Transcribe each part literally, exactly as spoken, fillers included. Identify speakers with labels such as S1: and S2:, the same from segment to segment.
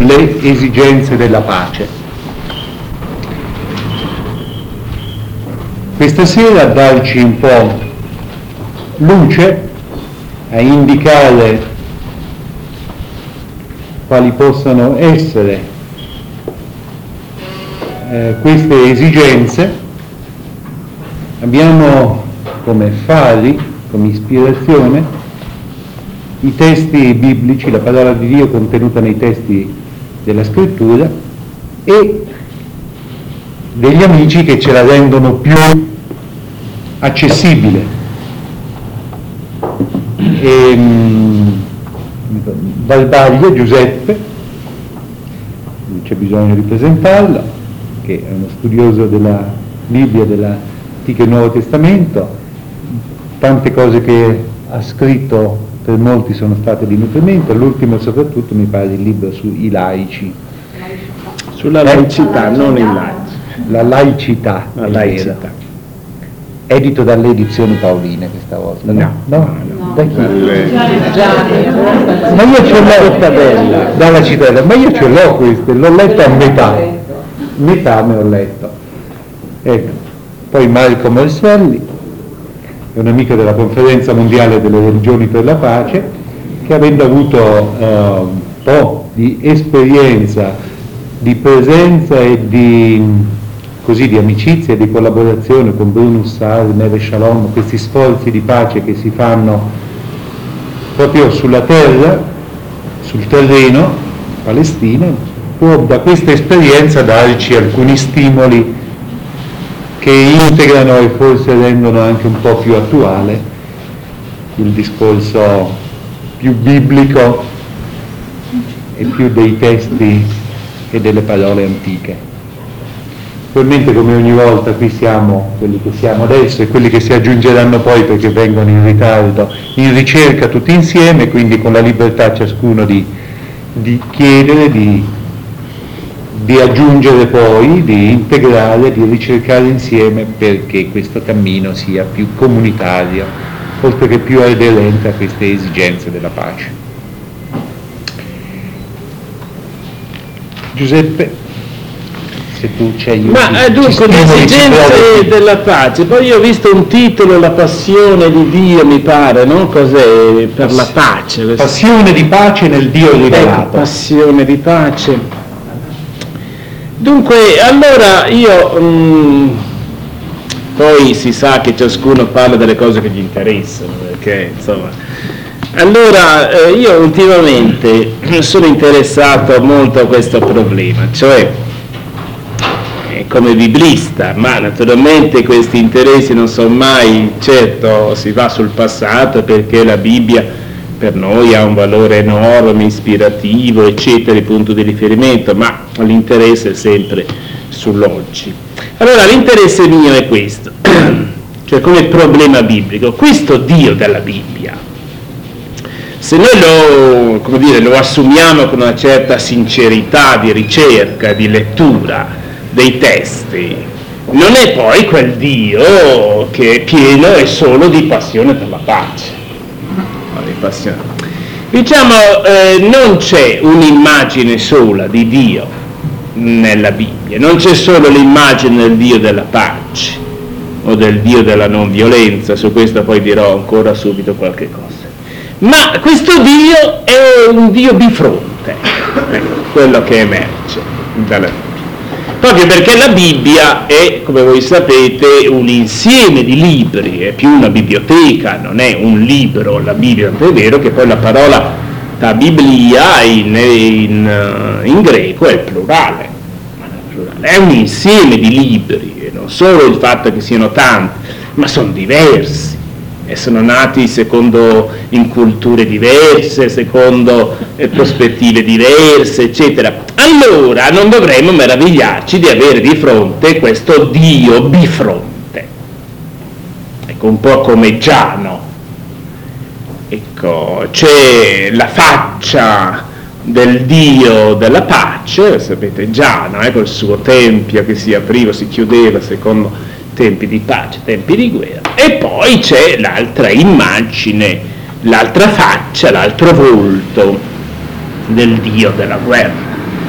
S1: le esigenze della pace. Questa sera a darci un po' luce, a indicare quali possano essere eh, queste esigenze, abbiamo come fari, come ispirazione, i testi biblici, la parola di Dio contenuta nei testi della Scrittura e degli amici che ce la rendono più accessibile. E, Valbaglio Giuseppe, non c'è bisogno di presentarlo, che è uno studioso della Bibbia, dell'Antico e Nuovo Testamento, tante cose che ha scritto per molti sono state di nutrimento, l'ultimo soprattutto mi pare il libro sui laici.
S2: Sulla laicità, eh? Non i laici.
S1: La laicità,
S2: la laicità.
S1: Edito dalle edizioni Paoline questa volta.
S2: No,
S1: no, no.
S2: no.
S1: Da chi?
S2: Dalle...
S1: Ma io ce l'ho Cittadella. Dalla Cittadella, ma io ce l'ho questo, l'ho letto a metà. Metà me l'ho letto. Ecco. Poi Marco Morselli, è un amico della Conferenza Mondiale delle Religioni per la Pace, che avendo avuto eh, un po' di esperienza, di presenza e di, così, di amicizia e di collaborazione con Bruno Hussar, Neve Shalom, questi sforzi di pace che si fanno proprio sulla terra, sul terreno palestino, può da questa esperienza darci alcuni stimoli che integrano e forse rendono anche un po' più attuale il discorso più biblico e più dei testi e delle parole antiche. Probabilmente come ogni volta qui siamo quelli che siamo adesso e quelli che si aggiungeranno poi perché vengono in ritardo, in ricerca tutti insieme, quindi con la libertà ciascuno di, di chiedere, di di aggiungere poi, di integrare, di ricercare insieme perché questo cammino sia più comunitario, oltre che più aderente a queste esigenze della pace. Giuseppe, se tu ci aiuti.
S2: Ma dunque, le esigenze della pace, poi io ho visto un titolo, La passione di Dio, mi pare, no? Cos'è? Per la pace.
S1: Passione di pace nel Dio rivelato.
S2: Ecco, passione di pace. Dunque, allora io, mh, poi si sa che ciascuno parla delle cose che gli interessano, perché insomma, allora eh, io ultimamente sono interessato molto a questo problema, cioè eh, come biblista, ma naturalmente questi interessi non sono mai, certo si va sul passato perché la Bibbia per noi ha un valore enorme, ispirativo, eccetera, il punto di riferimento, ma l'interesse è sempre sull'oggi. Allora l'interesse mio è questo, cioè come problema biblico, questo Dio della Bibbia, se noi lo, come dire, lo assumiamo con una certa sincerità di ricerca, di lettura dei testi, non è poi quel Dio che è pieno e solo di passione per la pace. Diciamo, eh, non c'è un'immagine sola di Dio nella Bibbia, non c'è solo l'immagine del Dio della pace o del Dio della non violenza, su questo poi dirò ancora subito qualche cosa, ma questo Dio è un Dio bifronte, ecco, quello che emerge dalla Bibbia. Proprio perché la Bibbia è, come voi sapete, un insieme di libri, è più una biblioteca, non è un libro, la Bibbia, è vero che poi la parola ta biblia in, in, in greco è il plurale, è un insieme di libri, e non solo il fatto che siano tanti, ma sono diversi. E sono nati secondo in culture diverse, secondo eh, prospettive diverse, eccetera. Allora non dovremmo meravigliarci di avere di fronte questo Dio bifronte. Ecco, un po' come Giano. Ecco, c'è la faccia del Dio della pace, sapete Giano, eh, col suo tempio che si apriva, si chiudeva secondo tempi di pace, tempi di guerra, e poi c'è l'altra immagine, l'altra faccia, l'altro volto del Dio della guerra.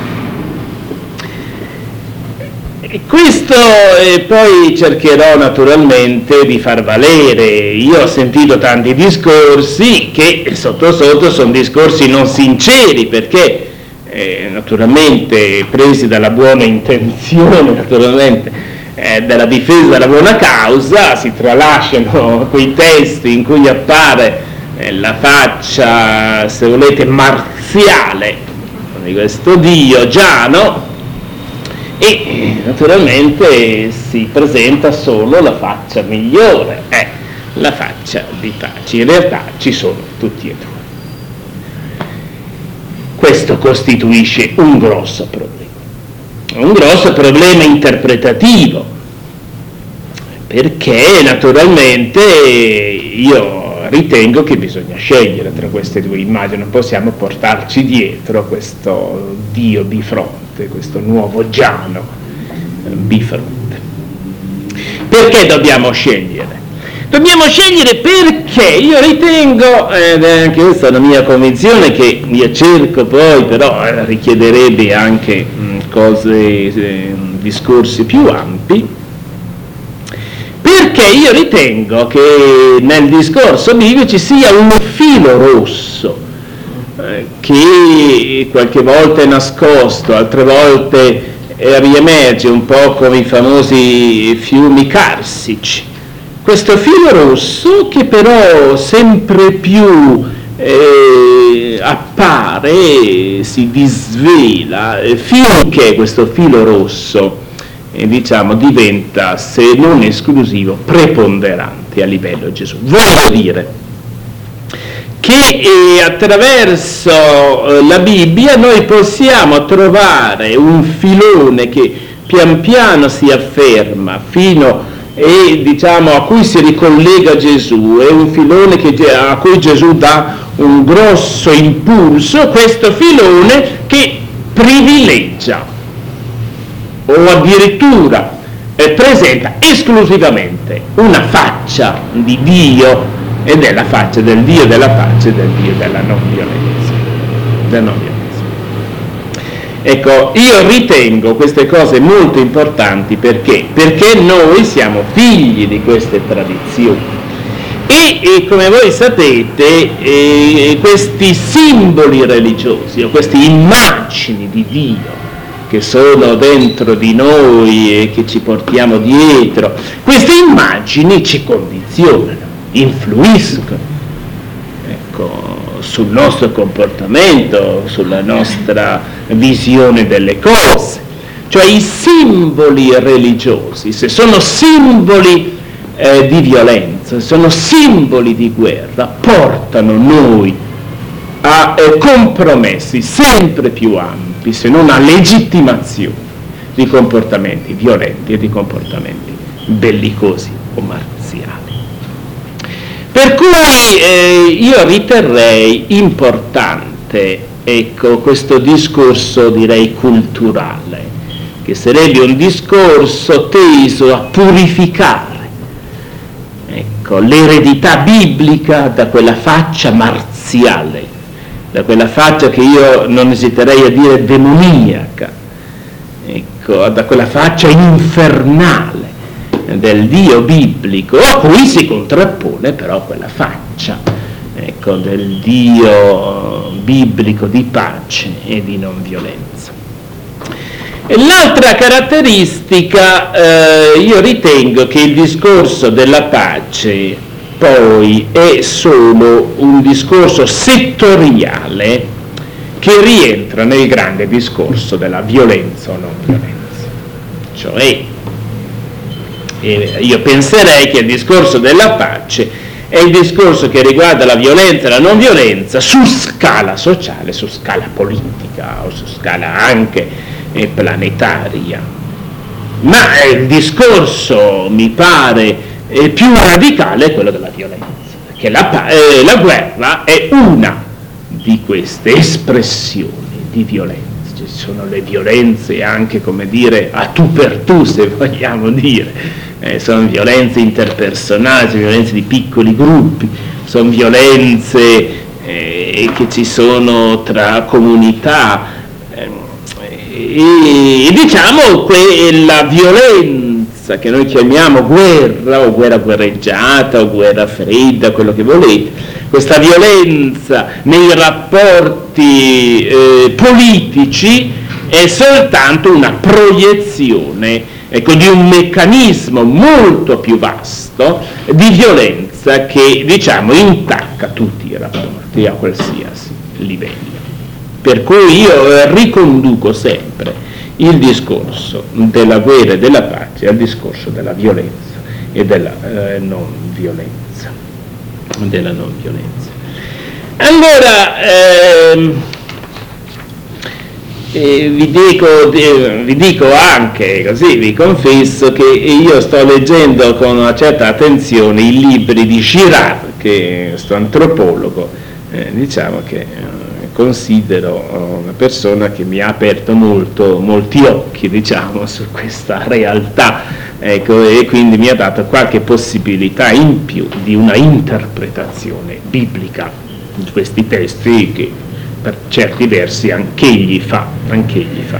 S2: E questo eh, poi cercherò naturalmente di far valere. Io ho sentito tanti discorsi che sotto sotto sono discorsi non sinceri, perché eh, naturalmente presi dalla buona intenzione, naturalmente eh, della difesa della buona causa, si tralasciano quei testi in cui appare eh, la faccia, se volete, marziale di questo Dio Giano, e naturalmente si presenta solo la faccia migliore, è la faccia di pace. In realtà ci sono tutti e due. Questo costituisce un grosso problema, un grosso problema interpretativo, perché naturalmente io ritengo che bisogna scegliere tra queste due immagini, non possiamo portarci dietro questo Dio bifronte, questo nuovo Giano bifronte. Perché dobbiamo scegliere? Dobbiamo scegliere perché io ritengo, ed è anche questa la mia convinzione, che io cerco poi, però richiederebbe anche mh, cose, eh, discorsi più ampi, perché io ritengo che nel discorso biblico ci sia un filo rosso eh, che qualche volta è nascosto, altre volte eh, riemerge un po' come i famosi fiumi carsici. Questo filo rosso che però sempre più eh, appare, si disvela, eh, finché questo filo rosso E, diciamo, diventa, se non esclusivo, preponderante a livello Gesù. Voglio dire che eh, attraverso eh, la Bibbia noi possiamo trovare un filone che pian piano si afferma fino e diciamo a cui si ricollega Gesù, è un filone che, a cui Gesù dà un grosso impulso, questo filone che privilegia o addirittura eh, presenta esclusivamente una faccia di Dio, ed è la faccia del Dio della pace, del Dio della non violenza, della non violenza. Ecco, io ritengo queste cose molto importanti perché perché noi siamo figli di queste tradizioni e, e come voi sapete eh, questi simboli religiosi o queste immagini di Dio che sono dentro di noi e che ci portiamo dietro, queste immagini ci condizionano, influiscono, ecco, sul nostro comportamento, sulla nostra visione delle cose. Cioè i simboli religiosi, se sono simboli eh, di violenza, se sono simboli di guerra, portano noi a eh, compromessi sempre più ampi, se non a legittimazione di comportamenti violenti e di comportamenti bellicosi o marziali. Per cui eh, io riterrei importante, ecco, questo discorso, direi, culturale, che sarebbe un discorso teso a purificare, ecco, l'eredità biblica da quella faccia marziale, da quella faccia che io non esiterei a dire demoniaca, ecco, da quella faccia infernale del Dio biblico, a cui si contrappone però quella faccia, ecco, del Dio biblico di pace e di non violenza. E l'altra caratteristica, eh, io ritengo che il discorso della pace poi è solo un discorso settoriale che rientra nel grande discorso della violenza o non violenza. Cioè, eh, io penserei che il discorso della pace è il discorso che riguarda la violenza e la non violenza su scala sociale, su scala politica o su scala anche eh, planetaria. Ma il discorso, mi pare, e più radicale è quello della violenza, perché la, eh, la guerra è una di queste espressioni di violenza. Ci sono le violenze anche, come dire, a tu per tu, se vogliamo dire, eh, sono violenze interpersonali, sono violenze di piccoli gruppi, sono violenze eh, che ci sono tra comunità, eh, e, e diciamo quella violenza che noi chiamiamo guerra o guerra guerreggiata o guerra fredda, quello che volete, questa violenza nei rapporti eh, politici è soltanto una proiezione, ecco, di un meccanismo molto più vasto di violenza che, diciamo, intacca tutti i rapporti a qualsiasi livello. Per cui io riconduco sempre il discorso della guerra e della pace al discorso della violenza e della eh, non violenza, della non violenza. Allora, ehm, eh, vi, dico, eh, vi dico anche, così vi confesso, che io sto leggendo con una certa attenzione i libri di Girard, che è questo antropologo, eh, diciamo che eh, considero una persona che mi ha aperto molto, molti occhi, diciamo, su questa realtà, ecco, e quindi mi ha dato qualche possibilità in più di una interpretazione biblica di questi testi che per certi versi anch'egli fa, anch'egli fa.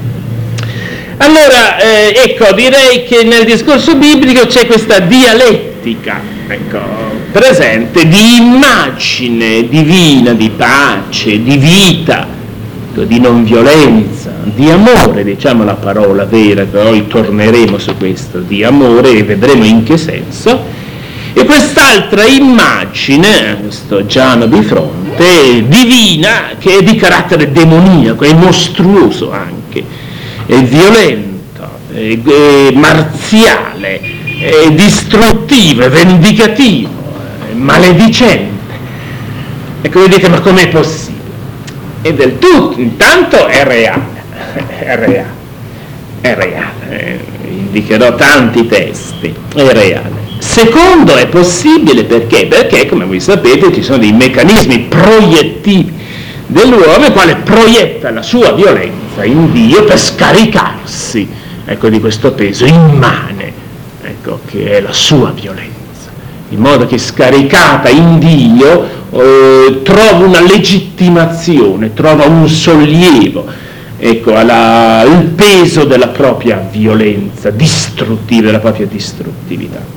S2: Allora, eh, ecco, direi che nel discorso biblico c'è questa dialettica, ecco, presente, di immagine divina, di pace, di vita, di non violenza, di amore, diciamo la parola vera, poi torneremo su questo, di amore, e vedremo in che senso. E quest'altra immagine, questo Giano bifronte, divina, che è di carattere demoniaco, è mostruoso anche, è violento, è, è marziale, è distruttivo, è vendicativo, è maledicente. Ecco, voi dite, ma com'è possibile? È del tutto, intanto è reale, è reale, è reale, eh, indicherò tanti testi, è reale. Secondo, è possibile perché? Perché, come voi sapete, ci sono dei meccanismi proiettivi dell'uomo, il quale proietta la sua violenza in Dio per scaricarsi, ecco, di questo peso immane, ecco, che è la sua violenza, in modo che scaricata in Dio eh, trova una legittimazione, trova un sollievo, ecco, alla, il peso della propria violenza distruttiva, della propria distruttività.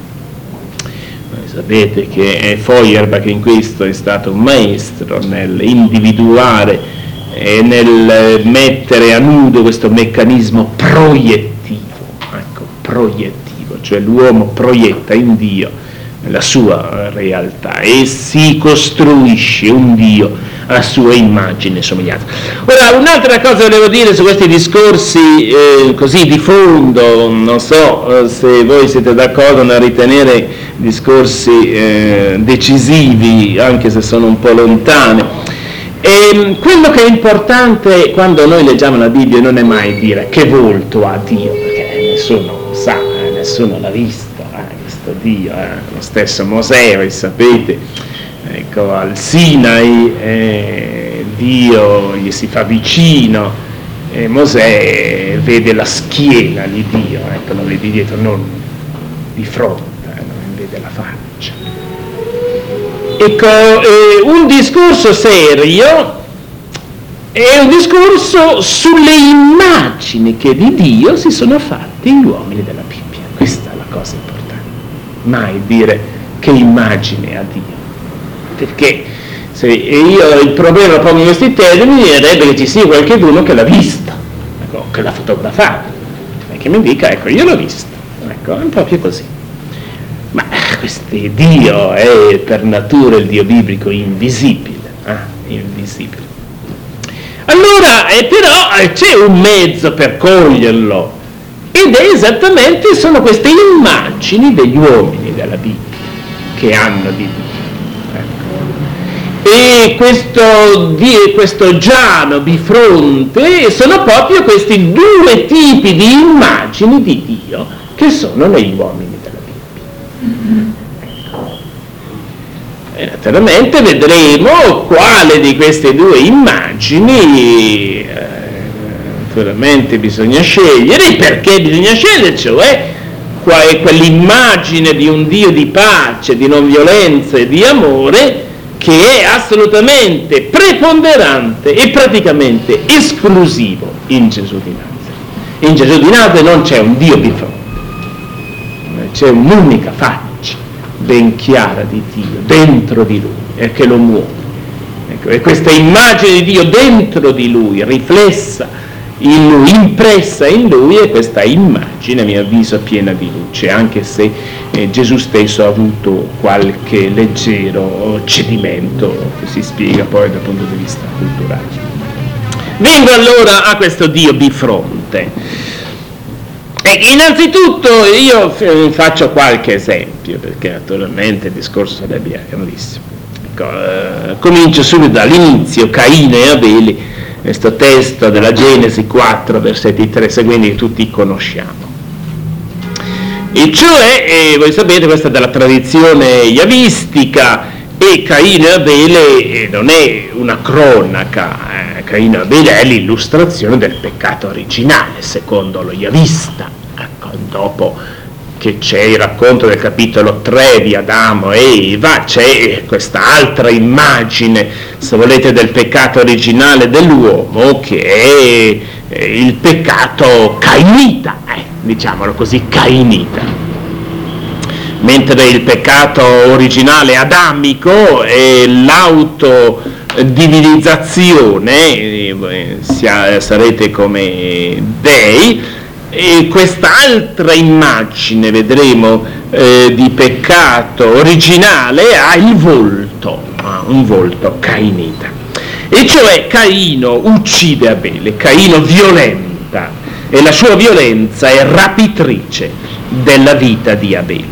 S2: Sapete che Feuerbach in questo è stato un maestro nell'individuare e nel mettere a nudo questo meccanismo proiettivo, ecco, proiettivo, cioè l'uomo proietta in Dio la sua realtà e si costruisce un Dio a sua immagine e somiglianza. Ora, un'altra cosa volevo dire su questi discorsi eh, così di fondo, non so eh, se voi siete d'accordo nel ritenere discorsi eh, decisivi, anche se sono un po' lontani. E quello che è importante quando noi leggiamo la Bibbia non è mai dire che volto ha Dio, perché nessuno sa, eh, nessuno l'ha visto, eh, questo Dio, eh, lo stesso Mosè, voi sapete, ecco, al Sinai eh, Dio gli si fa vicino e Mosè vede la schiena di Dio, ecco, lo vede dietro, non di fronte, eh, non vede la faccia. Ecco, eh, un discorso serio è un discorso sulle immagini che di Dio si sono fatti gli uomini della Bibbia. Questa è la cosa importante, mai dire che immagine ha Dio, perché se io il problema lo pongo in questi termini direbbe che ci sia qualcuno che l'ha vista, ecco, che l'ha fotografato e che mi dica, ecco, io l'ho visto, ecco, è proprio così. Ma questo Dio è per natura il Dio biblico invisibile, ah, invisibile. Allora, eh, però eh, c'è un mezzo per coglierlo, ed è esattamente, sono queste immagini degli uomini della Bibbia che hanno di Dio. Ecco. E questo, questo Giano bifronte sono proprio questi due tipi di immagini di Dio che sono negli uomini. E naturalmente vedremo quale di queste due immagini, eh, naturalmente bisogna scegliere, perché bisogna scegliere, cioè qual è quell'immagine di un Dio di pace, di non violenza e di amore che è assolutamente preponderante e praticamente esclusivo in Gesù di Nazareth. In Gesù di Nazareth non c'è un Dio bifronte, c'è un'unica faccia ben chiara di Dio dentro di lui e che lo muove. Ecco, e questa immagine di Dio dentro di lui, riflessa in lui, impressa in lui, e questa immagine a mio avviso è piena di luce, anche se eh, Gesù stesso ha avuto qualche leggero cedimento che si spiega poi dal punto di vista culturale. Vengo allora a questo Dio bifronte. E innanzitutto io faccio qualche esempio, perché naturalmente il discorso sarebbe grandissimo. Ecco, eh, comincio subito dall'inizio, Caino e Abele, questo testo della Genesi quattro, versetti tre seguenti, che tutti conosciamo. E cioè, eh, voi sapete, questa è della tradizione yavistica, e Caino e Abele eh, non è una cronaca, eh, Caino e Abele è l'illustrazione del peccato originale, secondo lo yavista. Ecco, dopo che c'è il racconto del capitolo tre di Adamo e Eva, c'è questa altra immagine, se volete, del peccato originale dell'uomo, che è il peccato cainita, eh, diciamolo così, cainita. Mentre il peccato originale adamico è l'autodivinizzazione, sarete come dei. E quest'altra immagine, vedremo, eh, di peccato originale ha il volto, ha un volto cainita. E cioè Caino uccide Abele, Caino violenta, e la sua violenza è rapitrice della vita di Abele.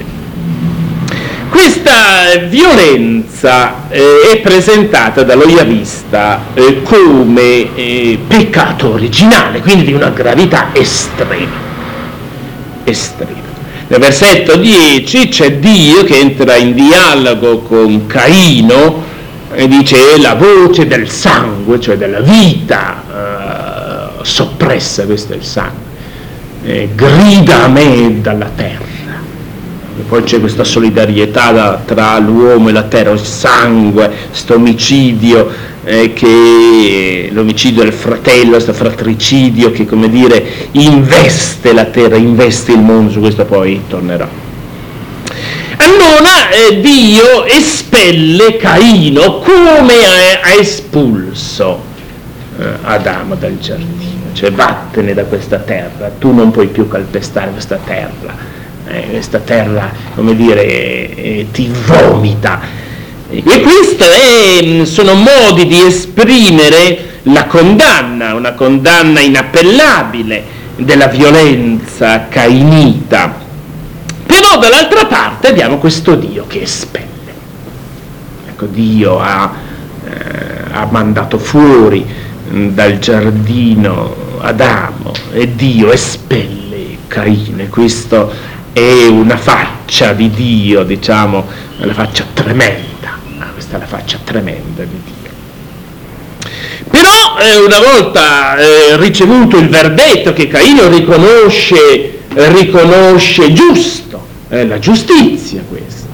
S2: Questa violenza eh, è presentata dallo yavista eh, come eh, peccato originale, quindi di una gravità estrema. estrema. Nel versetto dieci c'è Dio che entra in dialogo con Caino e dice: è la voce del sangue, cioè della vita eh, soppressa, questo è il sangue, eh, grida a me dalla terra. E poi c'è questa solidarietà da, tra l'uomo e la terra, il sangue, questo omicidio, eh, che l'omicidio del fratello, questo fratricidio che, come dire, investe la terra, investe il mondo. Su questo poi tornerò. Allora eh, Dio espelle Caino come ha, ha espulso eh, Adamo dal giardino, cioè vattene da questa terra, tu non puoi più calpestare questa terra. Eh, questa terra, come dire, eh, ti vomita. E questi eh, sono modi di esprimere la condanna, una condanna inappellabile della violenza cainita. Però dall'altra parte abbiamo questo Dio che espelle. Ecco, Dio ha, eh, ha mandato fuori mh, dal giardino Adamo, e Dio espelle Caino, e questo è una faccia di Dio, diciamo, una faccia tremenda. Ah, questa è la faccia tremenda di Dio. Però eh, una volta eh, ricevuto il verdetto che Caino riconosce, riconosce giusto, è la giustizia questa.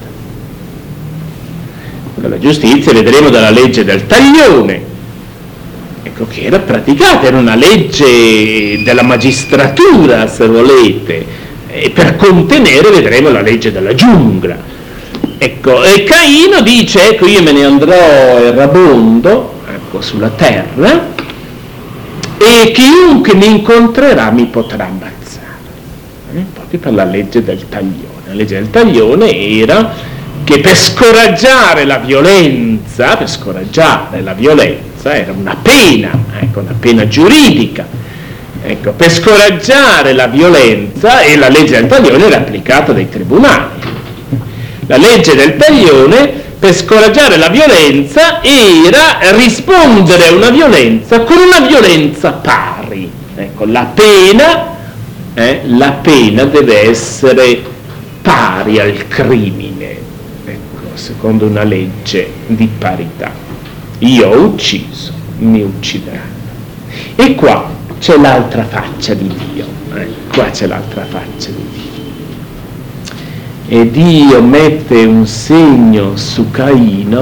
S2: La giustizia vedremo dalla legge del taglione, ecco, che era praticata, era una legge della magistratura, se volete, e per contenere, vedremo, la legge della giungla. Ecco, e Caino dice: ecco, io me ne andrò errabondo, ecco, sulla terra, e chiunque mi incontrerà mi potrà ammazzare. Eh? Proprio per la legge del taglione. La legge del taglione era che per scoraggiare la violenza, per scoraggiare la violenza, era una pena, ecco, una pena giuridica. Ecco, per scoraggiare la violenza, e la legge del taglione era applicata dai tribunali. La legge del taglione, per scoraggiare la violenza, era rispondere a una violenza con una violenza pari. Ecco, la pena, eh, la pena deve essere pari al crimine, ecco, secondo una legge di parità. Io ho ucciso, mi uccideranno. E qua c'è l'altra faccia di Dio, eh? Qua c'è l'altra faccia di Dio. E Dio mette un segno su Caino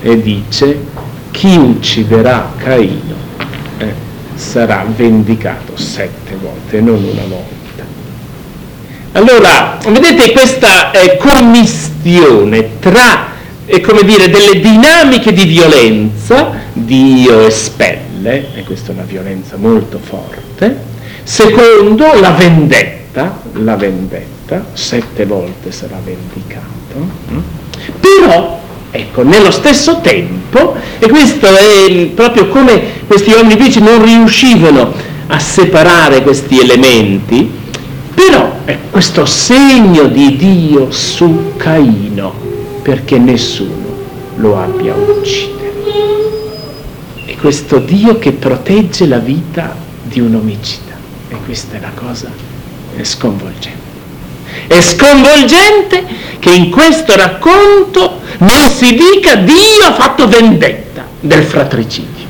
S2: e dice: chi ucciderà Caino eh, sarà vendicato sette volte, non una volta. Allora, vedete questa eh, commistione tra, eh, come dire, delle dinamiche di violenza, Dio espelle, e questa è una violenza molto forte. Secondo, la vendetta, la vendetta, sette volte sarà vendicato. Però, ecco, nello stesso tempo, e questo è proprio come questi uomini invece non riuscivano a separare questi elementi, però è questo segno di Dio su Caino, perché nessuno lo abbia ucciso. E questo Dio che protegge la vita di un omicida. E questa è la cosa è sconvolgente. È sconvolgente che in questo racconto non si dica Dio ha fatto vendetta del fratricidio,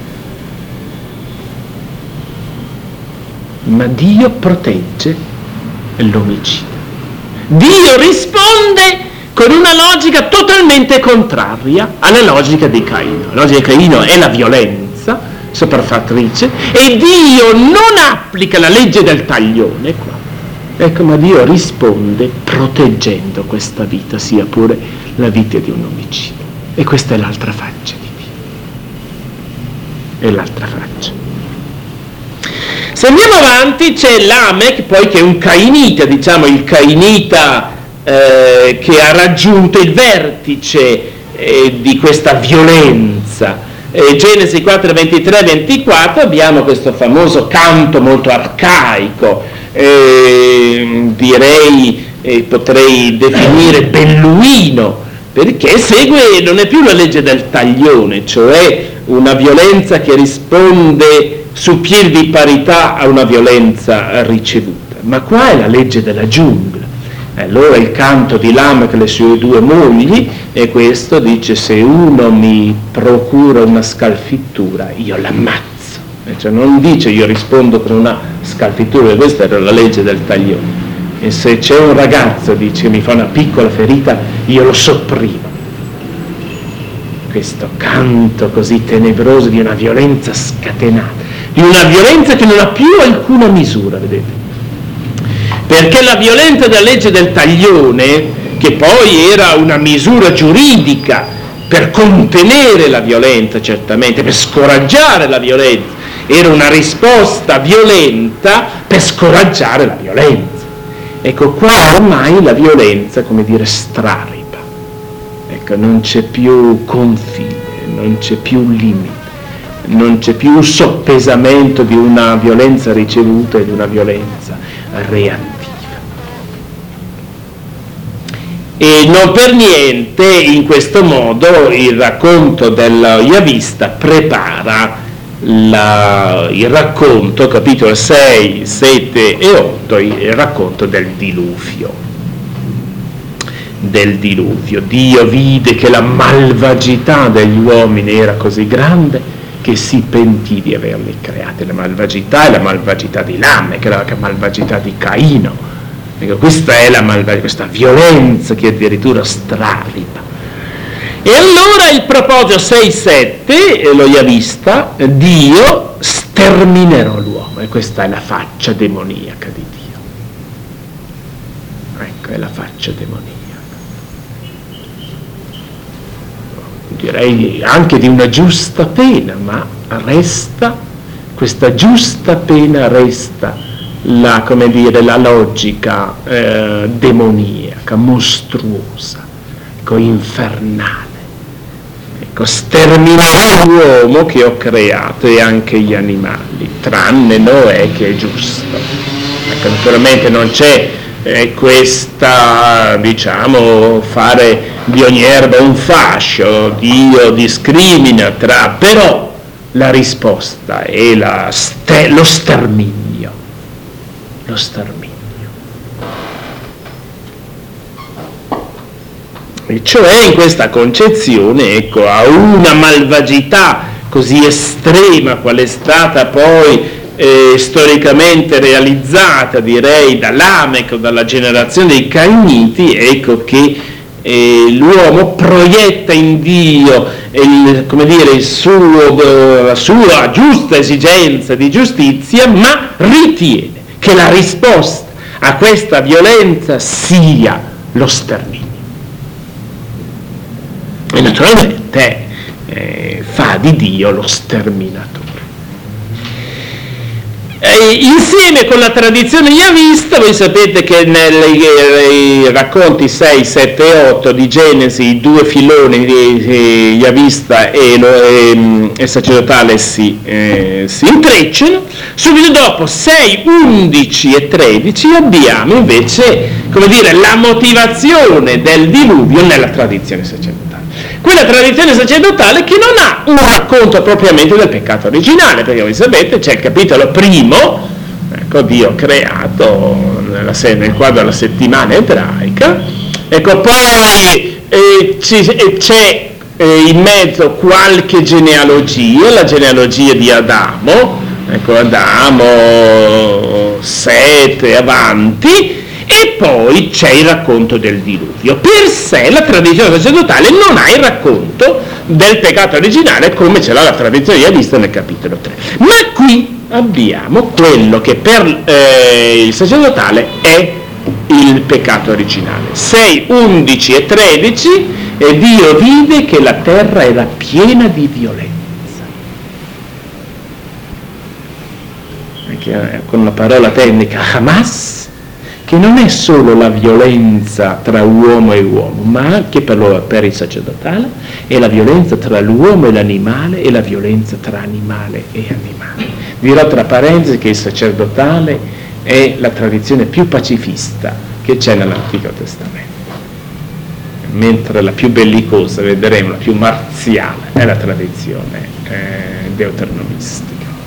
S2: ma Dio protegge l'omicida. Dio risponde con una logica totalmente contraria alla logica di Caino. La logica di Caino è la violenza sopraffattrice e Dio non applica la legge del taglione qua. Ecco, ma Dio risponde proteggendo questa vita, sia pure la vita di un omicidio. E questa è l'altra faccia di Dio. È l'altra faccia. Se andiamo avanti c'è Lamech, poi, che è un cainita, diciamo il cainita eh, che ha raggiunto il vertice eh, di questa violenza. Eh, Genesi quattro, ventitré, ventiquattro abbiamo questo famoso canto molto arcaico, eh, direi, eh, potrei definire belluino, perché segue, non è più la legge del taglione, cioè una violenza che risponde su piedi di parità a una violenza ricevuta, ma qua è la legge della giungla. Allora il canto di Lamech, le sue due mogli, e questo dice: se uno mi procura una scalfittura io l'ammazzo, e cioè non dice io rispondo con una scalfittura, questa era la legge del taglione, e se c'è un ragazzo, dice, che mi fa una piccola ferita io lo sopprimo. Questo canto così tenebroso di una violenza scatenata, di una violenza che non ha più alcuna misura, vedete? Perché la violenza della legge del taglione, che poi era una misura giuridica per contenere la violenza, certamente, per scoraggiare la violenza, era una risposta violenta per scoraggiare la violenza. Ecco, qua ormai la violenza, come dire, straripa. Ecco, non c'è più confine, non c'è più limite, non c'è più soppesamento di una violenza ricevuta e di una violenza reattiva. E non per niente, in questo modo, il racconto del Yavista prepara la, il racconto, capitolo sei, sette e otto, il racconto del diluvio. Del diluvio. Dio vide che la malvagità degli uomini era così grande che si pentì di averli creati. La malvagità è la malvagità di Lamech, la malvagità di Caino. Ecco, questa è la malvagità, questa violenza che addirittura straripa. E allora il proposito sei sette, lo Yavista, Dio sterminerò l'uomo, e questa è la faccia demoniaca di Dio. Ecco, è la faccia demoniaca. Direi anche di una giusta pena, ma resta, questa giusta pena resta la, come dire, la logica eh, demoniaca, mostruosa, ecco, infernale. Ecco, sterminerò l'uomo che ho creato e anche gli animali, tranne Noè che è giusto. Ecco, naturalmente non c'è eh, questa, diciamo, fare di ogni erba un fascio, Dio discrimina tra, però la risposta è la ste, lo sterminio, lo sterminio. E cioè in questa concezione, ecco, a una malvagità così estrema qual è stata poi eh, storicamente realizzata, direi, da Lamech o dalla generazione dei Cainiti, ecco che Eh, l'uomo proietta in Dio il, come dire, il suo, la sua giusta esigenza di giustizia, ma ritiene che la risposta a questa violenza sia lo sterminio. E naturalmente eh, fa di Dio lo sterminatore. E insieme con la tradizione yavista, voi sapete che nei racconti sei, sette e otto di Genesi i due filoni di yavista e, lo, e, e sacerdotale si, eh, si intrecciano. Subito dopo sei, undici e tredici abbiamo invece, come dire, la motivazione del diluvio nella tradizione sacerdotale. Quella tradizione sacerdotale che non ha un racconto propriamente del peccato originale, perché voi sapete c'è il capitolo primo, ecco, Dio ha creato nella, nel quadro della settimana ebraica, ecco, poi eh, ci, eh, c'è eh, in mezzo qualche genealogia, la genealogia di Adamo, ecco, Adamo, Sete, avanti, e poi c'è il racconto del diluvio. Per sé la tradizione sacerdotale non ha il racconto del peccato originale come ce l'ha la tradizione yavista nel capitolo tre. Ma qui abbiamo quello che per eh, il sacerdotale è il peccato originale. sei, undici e tredici, e Dio vide che la terra era piena di violenza. Anche, con una parola tecnica, Hamas, che non è solo la violenza tra uomo e uomo, ma anche per, lo, per il sacerdotale è la violenza tra l'uomo e l'animale e la violenza tra animale e animale. Dirò tra parentesi che il sacerdotale è la tradizione più pacifista che c'è nell'Antico Testamento, mentre la più bellicosa, vedremo, la più marziale è la tradizione eh, deuteronomistica.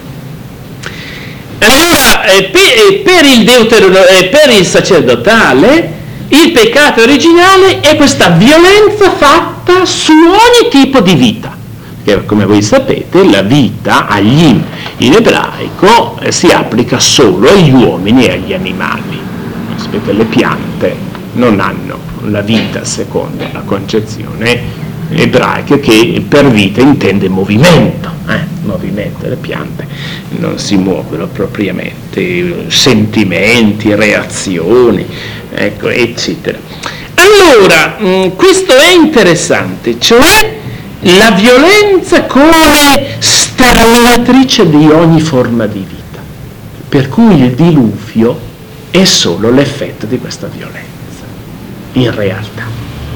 S2: Allora, eh, per, per, il deutero, eh, per il sacerdotale, il peccato originale è questa violenza fatta su ogni tipo di vita. Perché, come voi sapete, la vita agli, in ebraico eh, si applica solo agli uomini e agli animali. Sapete, le piante non hanno la vita secondo la concezione ebraica, che per vita intende movimento. Eh, movimento, le piante non si muovono propriamente, sentimenti, reazioni, ecco, eccetera. Allora, mh, questo è interessante, cioè la violenza come sterminatrice di ogni forma di vita, per cui il diluvio è solo l'effetto di questa violenza, in realtà.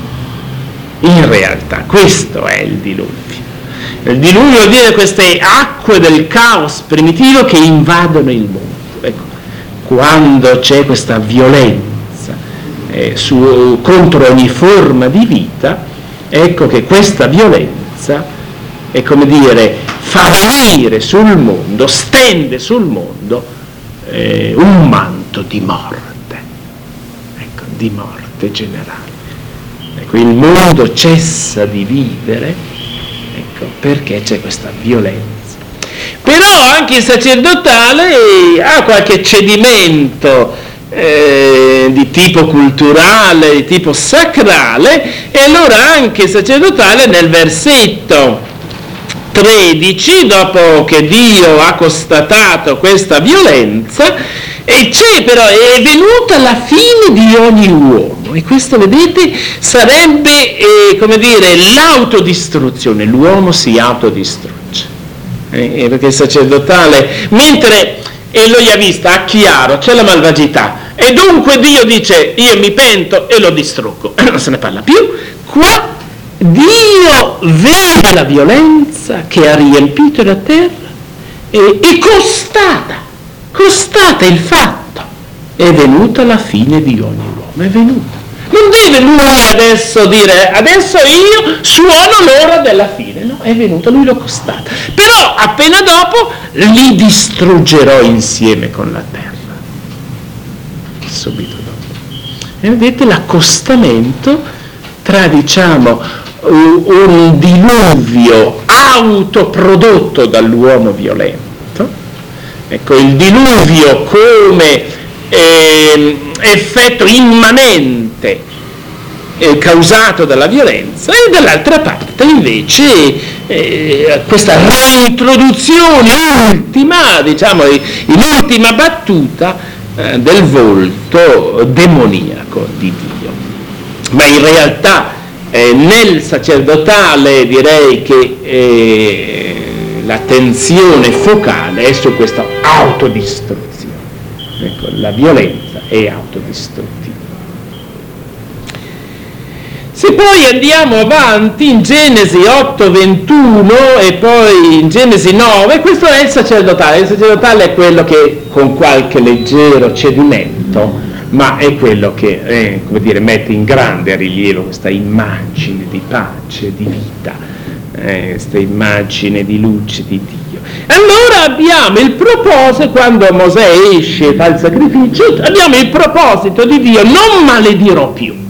S2: In realtà, questo è il diluvio. Il diluvio vuol dire queste acque del caos primitivo che invadono il mondo. Ecco, quando c'è questa violenza eh, su, contro ogni forma di vita, ecco che questa violenza è, come dire, fa venire sul mondo, stende sul mondo eh, un manto di morte, ecco, di morte generale. Ecco, il mondo cessa di vivere, ecco, perché c'è questa violenza. Però anche il sacerdotale ha qualche cedimento eh, di tipo culturale, di tipo sacrale, e allora anche il sacerdotale nel versetto tredici, dopo che Dio ha constatato questa violenza, e c'è però, è venuta la fine di ogni uomo, e questo, vedete, sarebbe, eh, come dire, l'autodistruzione. L'uomo si autodistrugge, eh, perché il sacerdotale, mentre e lo yavista ha chiaro, c'è la malvagità, e dunque Dio dice io mi pento e lo distruggo, e non se ne parla più. Qua Dio vede la violenza che ha riempito la terra e, e constata Constata il fatto, è venuta la fine di ogni uomo, è venuta. Non deve lui adesso dire, adesso io suono l'ora della fine, no, è venuta, lui lo constata. Però appena dopo li distruggerò insieme con la terra, subito dopo. E vedete l'accostamento tra, diciamo, un diluvio autoprodotto dall'uomo violento. Ecco, il diluvio come eh, effetto immanente eh, causato dalla violenza, e dall'altra parte invece eh, questa reintroduzione ultima, diciamo in ultima battuta, eh, del volto demoniaco di Dio. Ma in realtà eh, nel sacerdotale direi che eh, l'attenzione focale è su questa autodistruzione. Ecco, la violenza è autodistruttiva. Se poi andiamo avanti in Genesi otto ventuno e poi in Genesi nove, questo è il sacerdotale. Il sacerdotale è quello che con qualche leggero cedimento, ma è quello che eh, come dire, mette in grande rilievo questa immagine di pace, di vita, eh, questa immagine di luce di Dio. Allora abbiamo il proposito, quando Mosè esce dal sacrificio, abbiamo il proposito di Dio: non maledirò più.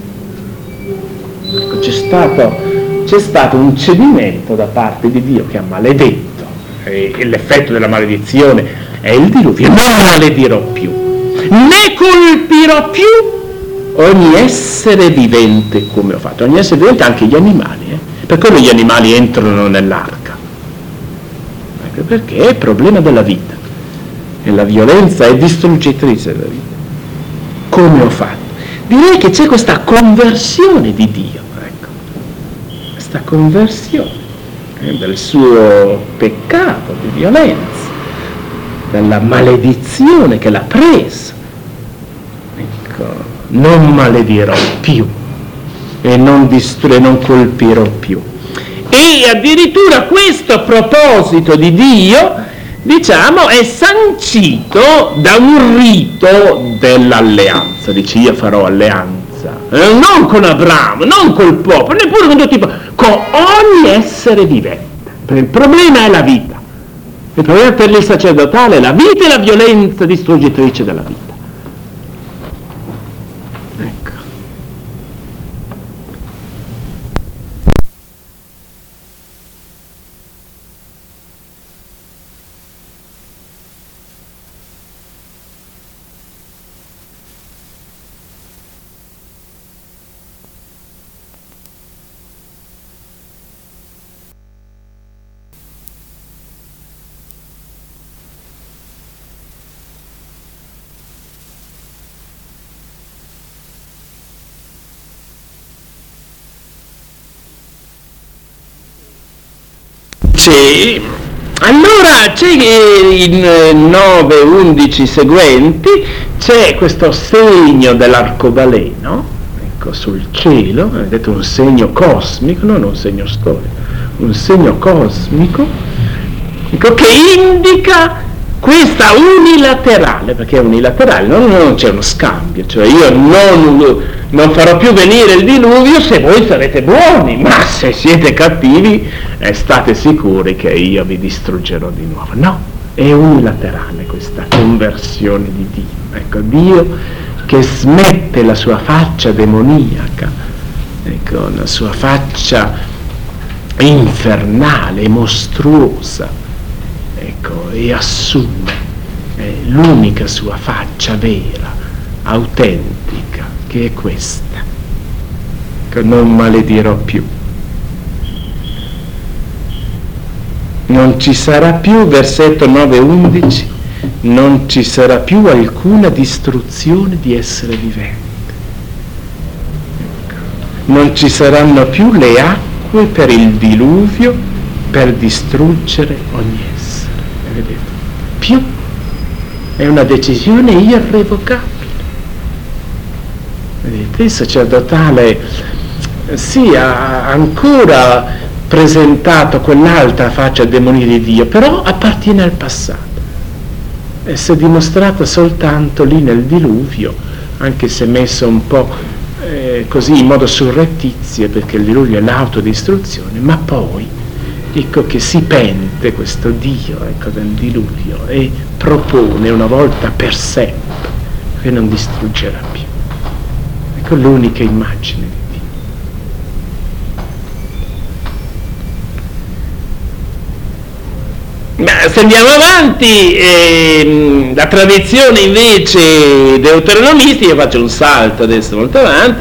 S2: C'è stato, c'è stato un cedimento da parte di Dio che ha maledetto, e, e l'effetto della maledizione è il diluvio. Non maledirò più, né colpirò più ogni essere vivente come ho fatto. Ogni essere vivente, anche gli animali, eh? Per quello gli animali entrano nell'arca, ecco perché è il problema della vita, e la violenza è distruggitrice della vita. Come ho fatto? Direi che c'è questa conversione di Dio, ecco, questa conversione eh, del suo peccato di violenza, della maledizione che l'ha preso. Ecco, non maledirò più e non distruggerò, non colpirò più. E addirittura questo proposito di Dio, diciamo, è sancito da un rito dell'alleanza. Dice: io farò alleanza, eh, non con Abramo, non col popolo, neppure con tutti i popoli, con ogni essere vivente. Perché il problema è la vita. Il problema per il sacerdotale è la vita e la violenza distruggitrice della vita. Ecco. Sì. Allora c'è in nove undici seguenti c'è questo segno dell'arcobaleno, ecco, sul cielo, vedete, un segno cosmico, non un segno storico, un segno cosmico, ecco, che indica questa unilaterale, perché è unilaterale, non, non c'è uno scambio, cioè io non, non farò più venire il diluvio se voi sarete buoni, ma se siete cattivi eh, state sicuri che io vi distruggerò di nuovo. No, è unilaterale questa conversione di Dio. Ecco, Dio che smette la sua faccia demoniaca, ecco, la sua faccia infernale, mostruosa, ecco, e assume eh, l'unica sua faccia vera, autentica, che è questa: che non maledirò più. Non ci sarà più, versetto nove undici, non ci sarà più alcuna distruzione di essere vivente. Ecco. Non ci saranno più le acque per il diluvio per distruggere ogni essere. Vedete? Più è una decisione irrevocabile. Vedete, il sacerdotale sì, ha ancora presentato quell'altra faccia demonia di Dio, però appartiene al passato e si è dimostrata soltanto lì nel diluvio, anche se messo un po' eh, così in modo surrettizio, perché il diluvio è l'autodistruzione, ma poi ecco che si pente questo Dio, ecco, del diluvio, e propone una volta per sempre che non distruggerà più. Ecco l'unica immagine di Dio. Ma se andiamo avanti, eh, la tradizione invece deuteronomistica, io faccio un salto adesso molto avanti,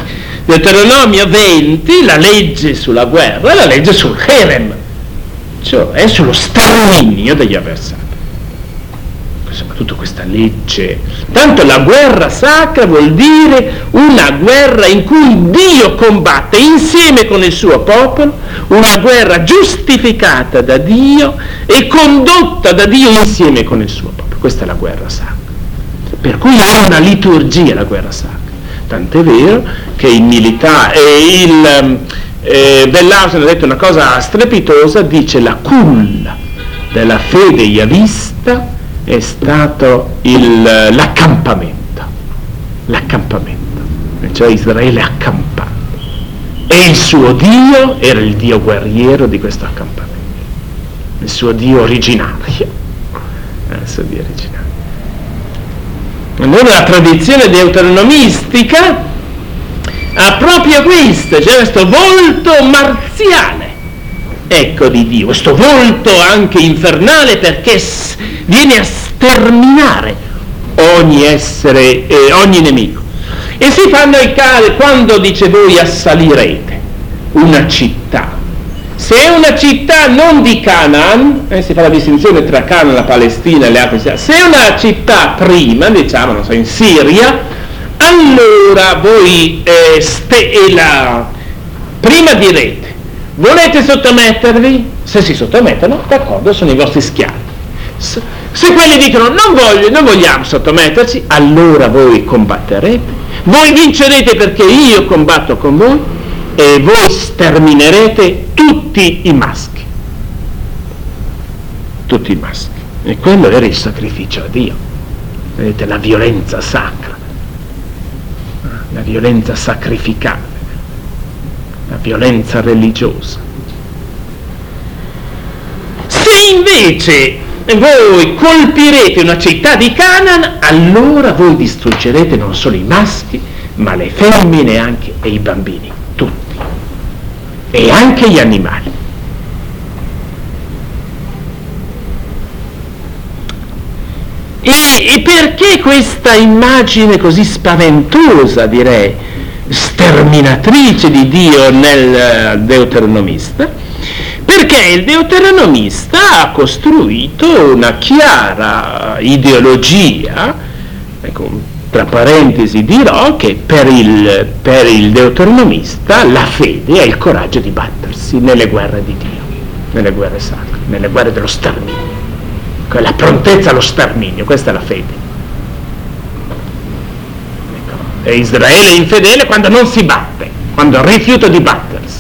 S2: Deuteronomio venti, la legge sulla guerra, la legge sul herem, cioè sullo sterminio degli avversari. Soprattutto questa legge, tanto la guerra sacra vuol dire una guerra in cui Dio combatte insieme con il suo popolo, una guerra giustificata da Dio e condotta da Dio insieme con il suo popolo. Questa è la guerra sacra, per cui è una liturgia la guerra sacra, tant'è vero che il militare e il eh, Wellhausen ha detto una cosa strepitosa, dice la culla della fede yavista è stato il, l'accampamento, l'accampamento, cioè Israele accampato, e il suo Dio era il Dio guerriero di questo accampamento, il suo Dio originario, il suo Dio originario. Allora la tradizione deuteronomistica ha proprio questo, cioè questo volto marziale, ecco, di Dio, questo volto anche infernale, perché viene a sterminare ogni essere, eh, ogni nemico. E si fanno i casi quando dice voi assalirete una città. Se è una città non di Canaan, eh, si fa la distinzione tra Canaan, la Palestina e le altre città, se è una città prima, diciamo, non so, in Siria, allora voi eh, ste, e la, prima direte, volete sottomettervi? Se si sottomettono, d'accordo, sono i vostri schiavi. Se quelli dicono non voglio, non vogliamo sottometterci, allora voi combatterete, voi vincerete perché io combatto con voi e voi sterminerete tutti i maschi, tutti i maschi. E quello era il sacrificio a Dio, vedete, la violenza sacra, la violenza sacrificale, la violenza religiosa. Se invece voi colpirete una città di Canaan, allora voi distruggerete non solo i maschi, ma le femmine anche e i bambini, tutti, e anche gli animali. E, e perché questa immagine così spaventosa, direi, sterminatrice di Dio nel Deuteronomista? Perché il deuteronomista ha costruito una chiara ideologia, ecco, tra parentesi dirò che per il, per il deuteronomista la fede è il coraggio di battersi nelle guerre di Dio, nelle guerre sacre, nelle guerre dello sterminio, la prontezza allo sterminio, questa è la fede. Ecco. E Israele è infedele quando non si batte, quando rifiuta di battersi.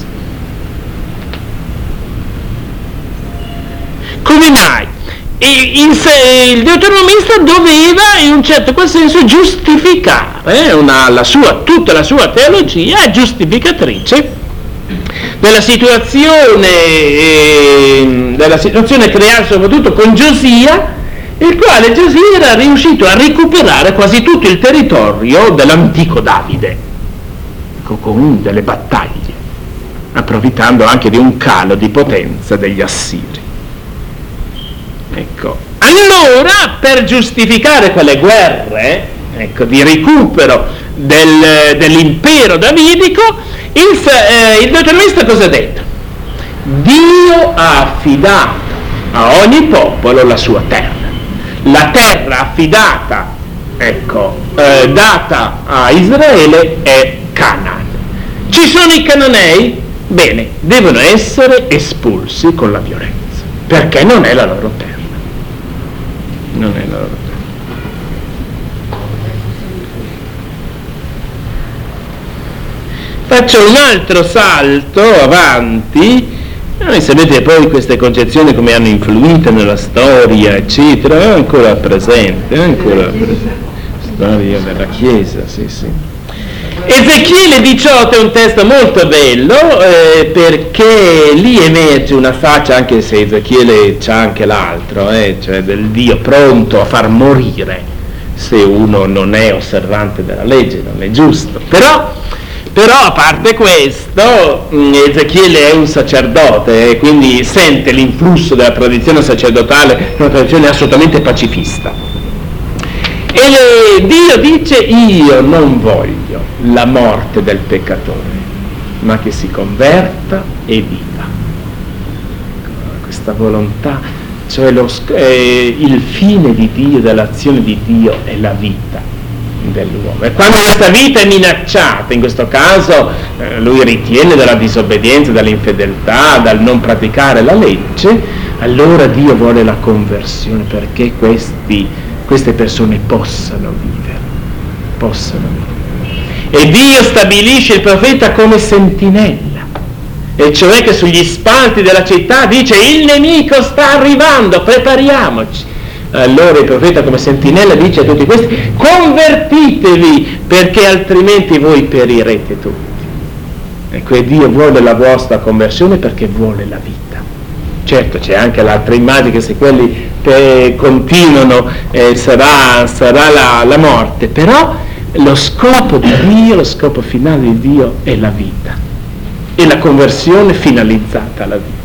S2: Come mai? E in sé, il deuteronomista doveva in un certo qual senso giustificare una, la sua, tutta la sua teologia è giustificatrice della situazione eh, della situazione creata soprattutto con Giosia, il quale Giosia era riuscito a recuperare quasi tutto il territorio dell'antico Davide con delle battaglie, approfittando anche di un calo di potenza degli Assiri. Ecco, allora per giustificare quelle guerre, ecco, di recupero del, dell'impero davidico, il, eh, il deuteronomista cosa ha detto? Dio ha affidato a ogni popolo la sua terra, la terra affidata, ecco, eh, data a Israele è Canaan. Ci sono i cananei? Bene, devono essere espulsi con la violenza, perché non è la loro terra. Non è la loro terra. Faccio un altro salto avanti. Noi sapete poi queste concezioni come hanno influito nella storia, eccetera, è ancora presente, è ancora presente. Storia della Chiesa, sì, sì. Ezechiele diciotto è un testo molto bello eh, perché lì emerge una faccia, anche se Ezechiele c'ha anche l'altro, eh, cioè del Dio pronto a far morire se uno non è osservante della legge, non è giusto. Però, però a parte questo, Ezechiele è un sacerdote e quindi sente l'influsso della tradizione sacerdotale, una tradizione assolutamente pacifista. E le, Dio dice: io non voglio la morte del peccatore, ma che si converta e viva. Questa volontà, cioè lo, eh, il fine di Dio, dell'azione di Dio, è la vita dell'uomo. E quando questa vita è minacciata, in questo caso eh, lui ritiene dalla disobbedienza, dall'infedeltà, dal non praticare la legge, allora Dio vuole la conversione perché questi, queste persone possano vivere, possano vivere. E Dio stabilisce il profeta come sentinella, e cioè che sugli spalti della città dice: il nemico sta arrivando, prepariamoci. Allora il profeta come sentinella dice a tutti questi: convertitevi, perché altrimenti voi perirete tutti. Ecco, e Dio vuole la vostra conversione perché vuole la vita. Certo, c'è anche l'altra immagine, che se quelli che continuano eh, sarà, sarà la, la morte, però lo scopo di Dio, lo scopo finale di Dio è la vita, e la conversione finalizzata alla vita.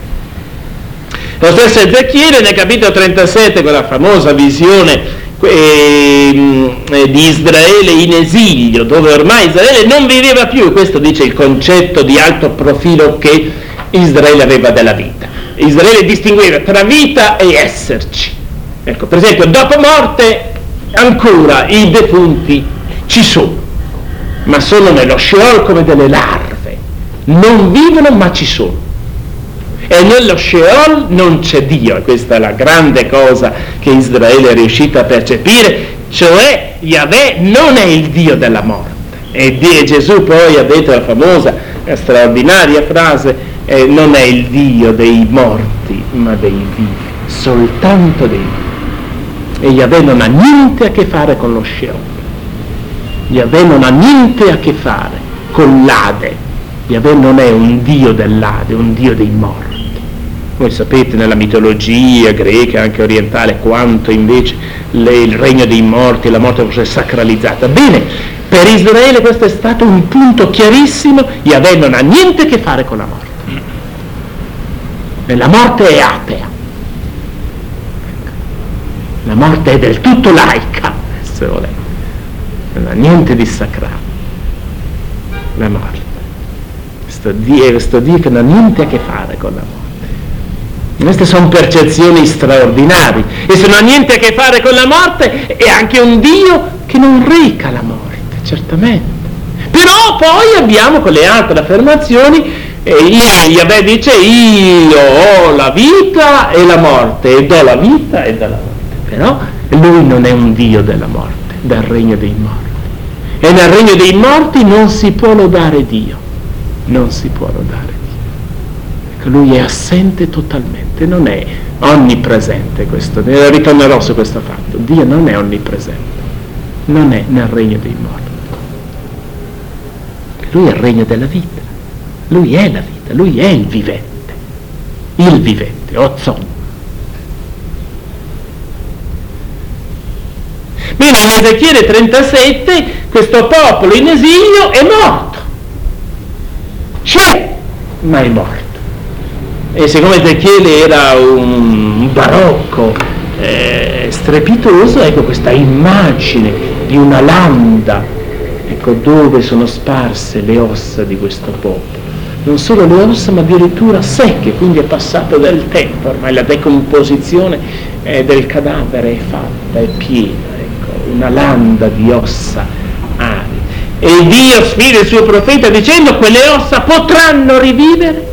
S2: Lo stesso Ezechiele nel capitolo trentasette, quella famosa visione eh, di Israele in esilio, dove ormai Israele non viveva più, questo dice il concetto di alto profilo che Israele aveva della vita. Israele distingueva tra vita e esserci. Ecco, per esempio, dopo morte ancora i defunti ci sono, ma sono nello Sheol come delle larve, non vivono ma ci sono. E nello Sheol non c'è Dio, e questa è la grande cosa che Israele è riuscito a percepire, cioè Yahweh non è il Dio della morte. E Gesù poi ha detto la famosa, straordinaria frase: eh, non è il Dio dei morti ma dei vivi, soltanto dei vivi. E Yahweh non ha niente a che fare con lo Sheol, Yahweh non ha niente a che fare con l'Ade. Yahweh non è un Dio dell'Ade, è un Dio dei morti. Voi sapete nella mitologia greca, anche orientale, quanto invece le, il regno dei morti, la morte fosse sacralizzata. Bene, per Israele questo è stato un punto chiarissimo: Yahweh non ha niente a che fare con la morte. E la morte è atea. La morte è del tutto laica, se volete. Non ha niente di sacrale. La morte. Questo Dio, questo Dio che non ha niente a che fare con la morte. Queste sono percezioni straordinarie, e se non ha niente a che fare con la morte è anche un Dio che non reca la morte, certamente. Però poi abbiamo con le altre affermazioni, e Yahweh dice: io ho la vita e la morte, e do la vita e do la morte. Però lui non è un Dio della morte, del regno dei morti, e nel regno dei morti non si può lodare Dio, non si può lodare Dio. Lui è assente totalmente, non è onnipresente. Questo, ritornerò su questo fatto. Dio non è onnipresente, non è nel regno dei morti. Lui è il regno della vita, lui è la vita, lui è il vivente, il vivente, Ozzon. Bene, in Ezechiele trentasette questo popolo in esilio è morto, c'è, ma è morto. E siccome Ezechiele era un barocco eh, strepitoso, ecco questa immagine di una landa, ecco, dove sono sparse le ossa di questo popolo. Non solo le ossa, ma addirittura secche, quindi è passato del tempo, ormai la decomposizione eh, del cadavere è fatta, è piena, ecco, una landa di ossa aride. E Dio sfida il suo profeta dicendo: quelle ossa potranno rivivere?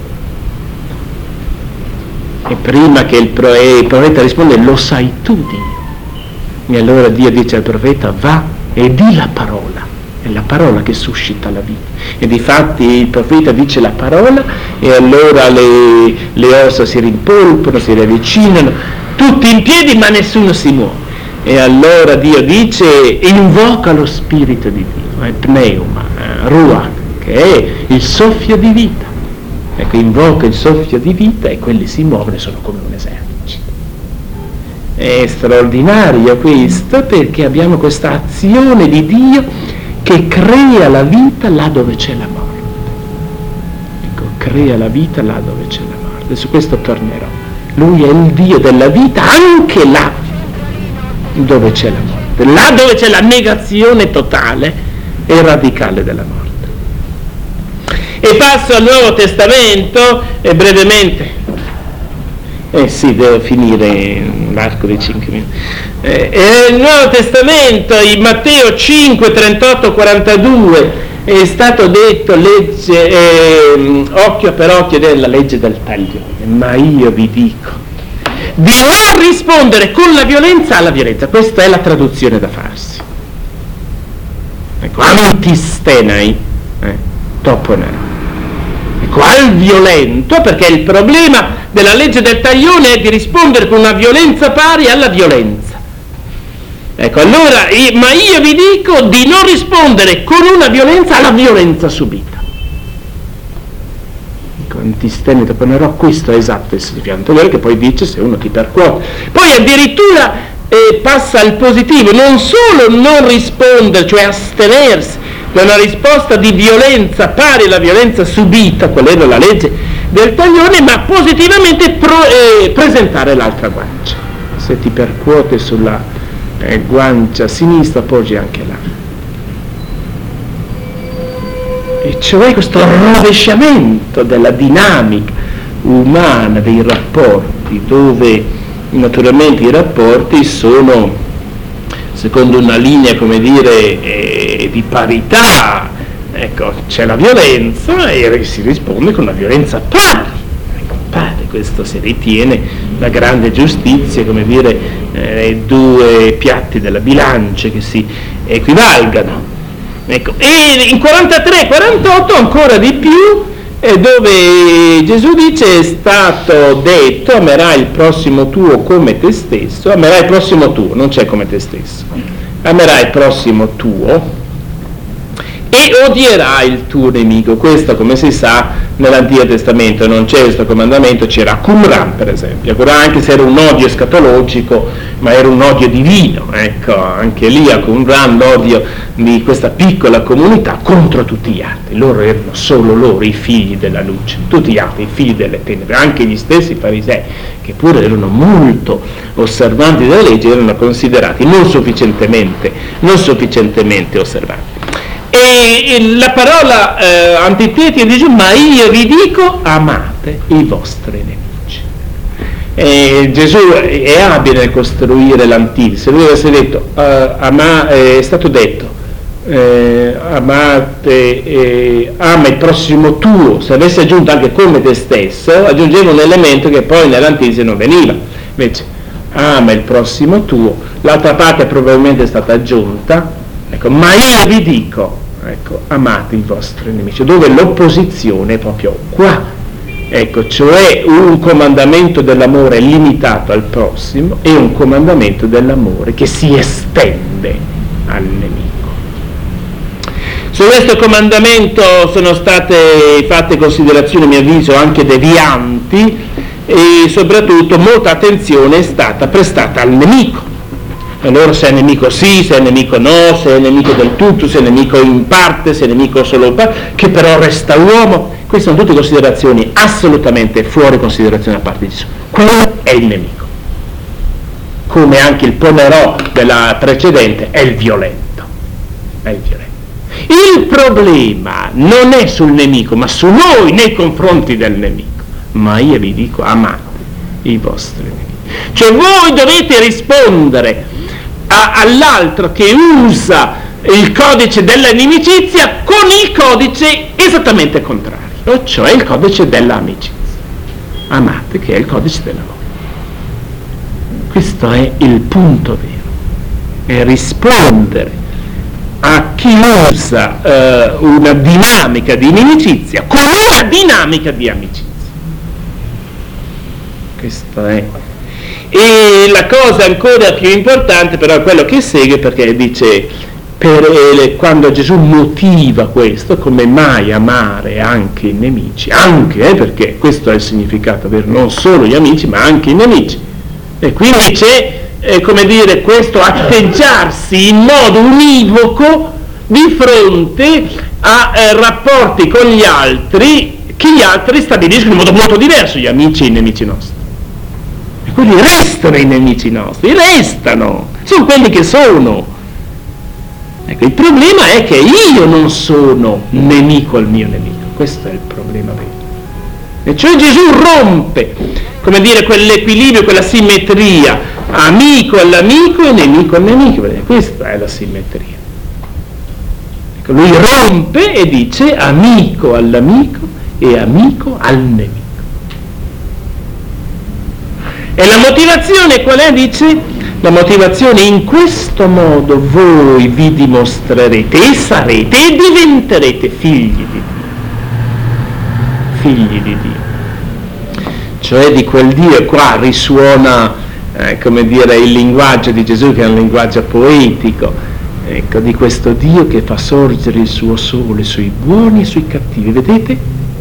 S2: E prima che il, pro, eh, il profeta risponde: lo sai tu, Dio. E allora Dio dice al profeta: va e di la parola. È la parola che suscita la vita. E difatti il profeta dice la parola, e allora le, le ossa si rimpolpano, si riavvicinano, tutti in piedi ma nessuno si muove. E allora Dio dice: invoca lo spirito di Dio, è pneuma, eh, ruach, che è il soffio di vita. Ecco, invoca il soffio di vita e quelli si muovono, sono come un esercito. È straordinario questo, perché abbiamo questa azione di Dio che crea la vita là dove c'è la morte. Ecco, crea la vita là dove c'è la morte. Su questo tornerò. Lui è il Dio della vita anche là dove c'è la morte. morte. Là dove c'è la negazione totale e radicale della morte. E passo al Nuovo Testamento e brevemente, eh sì, devo finire in l'arco di cinque minuti. Eh, e il Nuovo Testamento, in Matteo cinque, trentotto, quarantadue, è stato detto legge, eh, occhio per occhio della legge del taglione, ma io vi dico di non rispondere con la violenza alla violenza. Questa è la traduzione da farsi. Ecco, antistenai, eh, toponai. Ecco, al violento, perché il problema della legge del taglione è di rispondere con una violenza pari alla violenza. Ecco, allora, ma io vi dico di non rispondere con una violenza alla violenza subita. Ecco, antistene toponerò, questo è esatto il significato, è vero che poi dice se uno ti percuote. Poi addirittura eh, passa al positivo, non solo non rispondere, cioè astenersi da una risposta di violenza pari alla violenza subita, quella era la legge del taglione, ma positivamente pro, eh, presentare l'altra guancia. Se ti percuote sulla eh, guancia sinistra, poggi anche là. E cioè questo rovesciamento della dinamica umana, dei rapporti, dove naturalmente i rapporti sono secondo una linea, come dire, eh, di parità. Ecco, c'è la violenza e si risponde con una violenza pari. Ecco, pari, questo si ritiene la grande giustizia, come dire, eh, due piatti della bilancia che si equivalgano. Ecco, e in quarantatré quarantotto ancora di più, eh, dove Gesù dice: è stato detto, amerai il prossimo tuo come te stesso. Amerai il prossimo tuo, non c'è come te stesso. Amerai il prossimo tuo e odierai il tuo nemico. Questo, come si sa, nell'Antico Testamento non c'è questo comandamento, c'era Qumran per esempio, anche se era un odio escatologico, ma era un odio divino. Ecco, anche lì a Qumran l'odio di questa piccola comunità contro tutti gli altri. Loro erano solo loro i figli della luce, tutti gli altri i figli delle tenebre. Anche gli stessi farisei, che pure erano molto osservanti della legge, erano considerati non sufficientemente, non sufficientemente osservanti. E la parola eh, antitesi dice: ma io vi dico, amate i vostri nemici. E Gesù è abile nel costruire l'antitesi. Se lui avesse detto uh, ama, eh, è stato detto eh, amate eh, ama il prossimo tuo, se avesse aggiunto anche come te stesso, aggiungeva un elemento che poi nell'antitesi non veniva. Invece ama il prossimo tuo, l'altra parte probabilmente è stata aggiunta, ecco, ma io vi dico, ecco, amate i vostri nemici, dove l'opposizione è proprio qua, ecco, cioè un comandamento dell'amore limitato al prossimo e un comandamento dell'amore che si estende al nemico. Su questo comandamento sono state fatte considerazioni, a mio avviso, anche devianti, e soprattutto molta attenzione è stata prestata al nemico. Allora, se è nemico sì, se è nemico no, se è nemico del tutto, se è nemico in parte, se è nemico solo in parte, che però resta uomo. Queste sono tutte considerazioni assolutamente fuori considerazione da parte di Gesù. Quello è il nemico. Come anche il ponerò della precedente è il violento. È il violento. Il problema non è sul nemico, ma su noi nei confronti del nemico. Ma io vi dico, amate i vostri nemici. Cioè voi dovete rispondere a, all'altro che usa il codice della inimicizia con il codice esattamente contrario, cioè il codice dell'amicizia. Amate, che è il codice dell'amore. Questo è il punto vero, è rispondere a chi usa eh, una dinamica di inimicizia con una dinamica di amicizia. Questo è. E la cosa ancora più importante però è quello che segue, perché dice per, eh, quando Gesù motiva questo, come mai amare anche i nemici, anche eh, perché questo è il significato vero, non solo gli amici ma anche i nemici, e quindi c'è eh, come dire questo atteggiarsi in modo univoco di fronte a eh, rapporti con gli altri che gli altri stabiliscono in modo molto diverso, gli amici e i nemici nostri. quelli restano i nemici nostri, restano, sono quelli che sono. Ecco, il problema è che io non sono nemico al mio nemico, questo è il problema vero. E cioè Gesù rompe, come dire, quell'equilibrio, quella simmetria, amico all'amico e nemico al nemico, perché questa è la simmetria. Ecco, lui rompe e dice amico all'amico e amico al nemico. E la motivazione qual è? Dice, la motivazione: in questo modo voi vi dimostrerete e sarete e diventerete figli di Dio. Figli di Dio. Cioè di quel Dio, e qua risuona, eh, come dire, il linguaggio di Gesù, che è un linguaggio poetico, ecco, di questo Dio che fa sorgere il suo sole sui buoni e sui cattivi, vedete?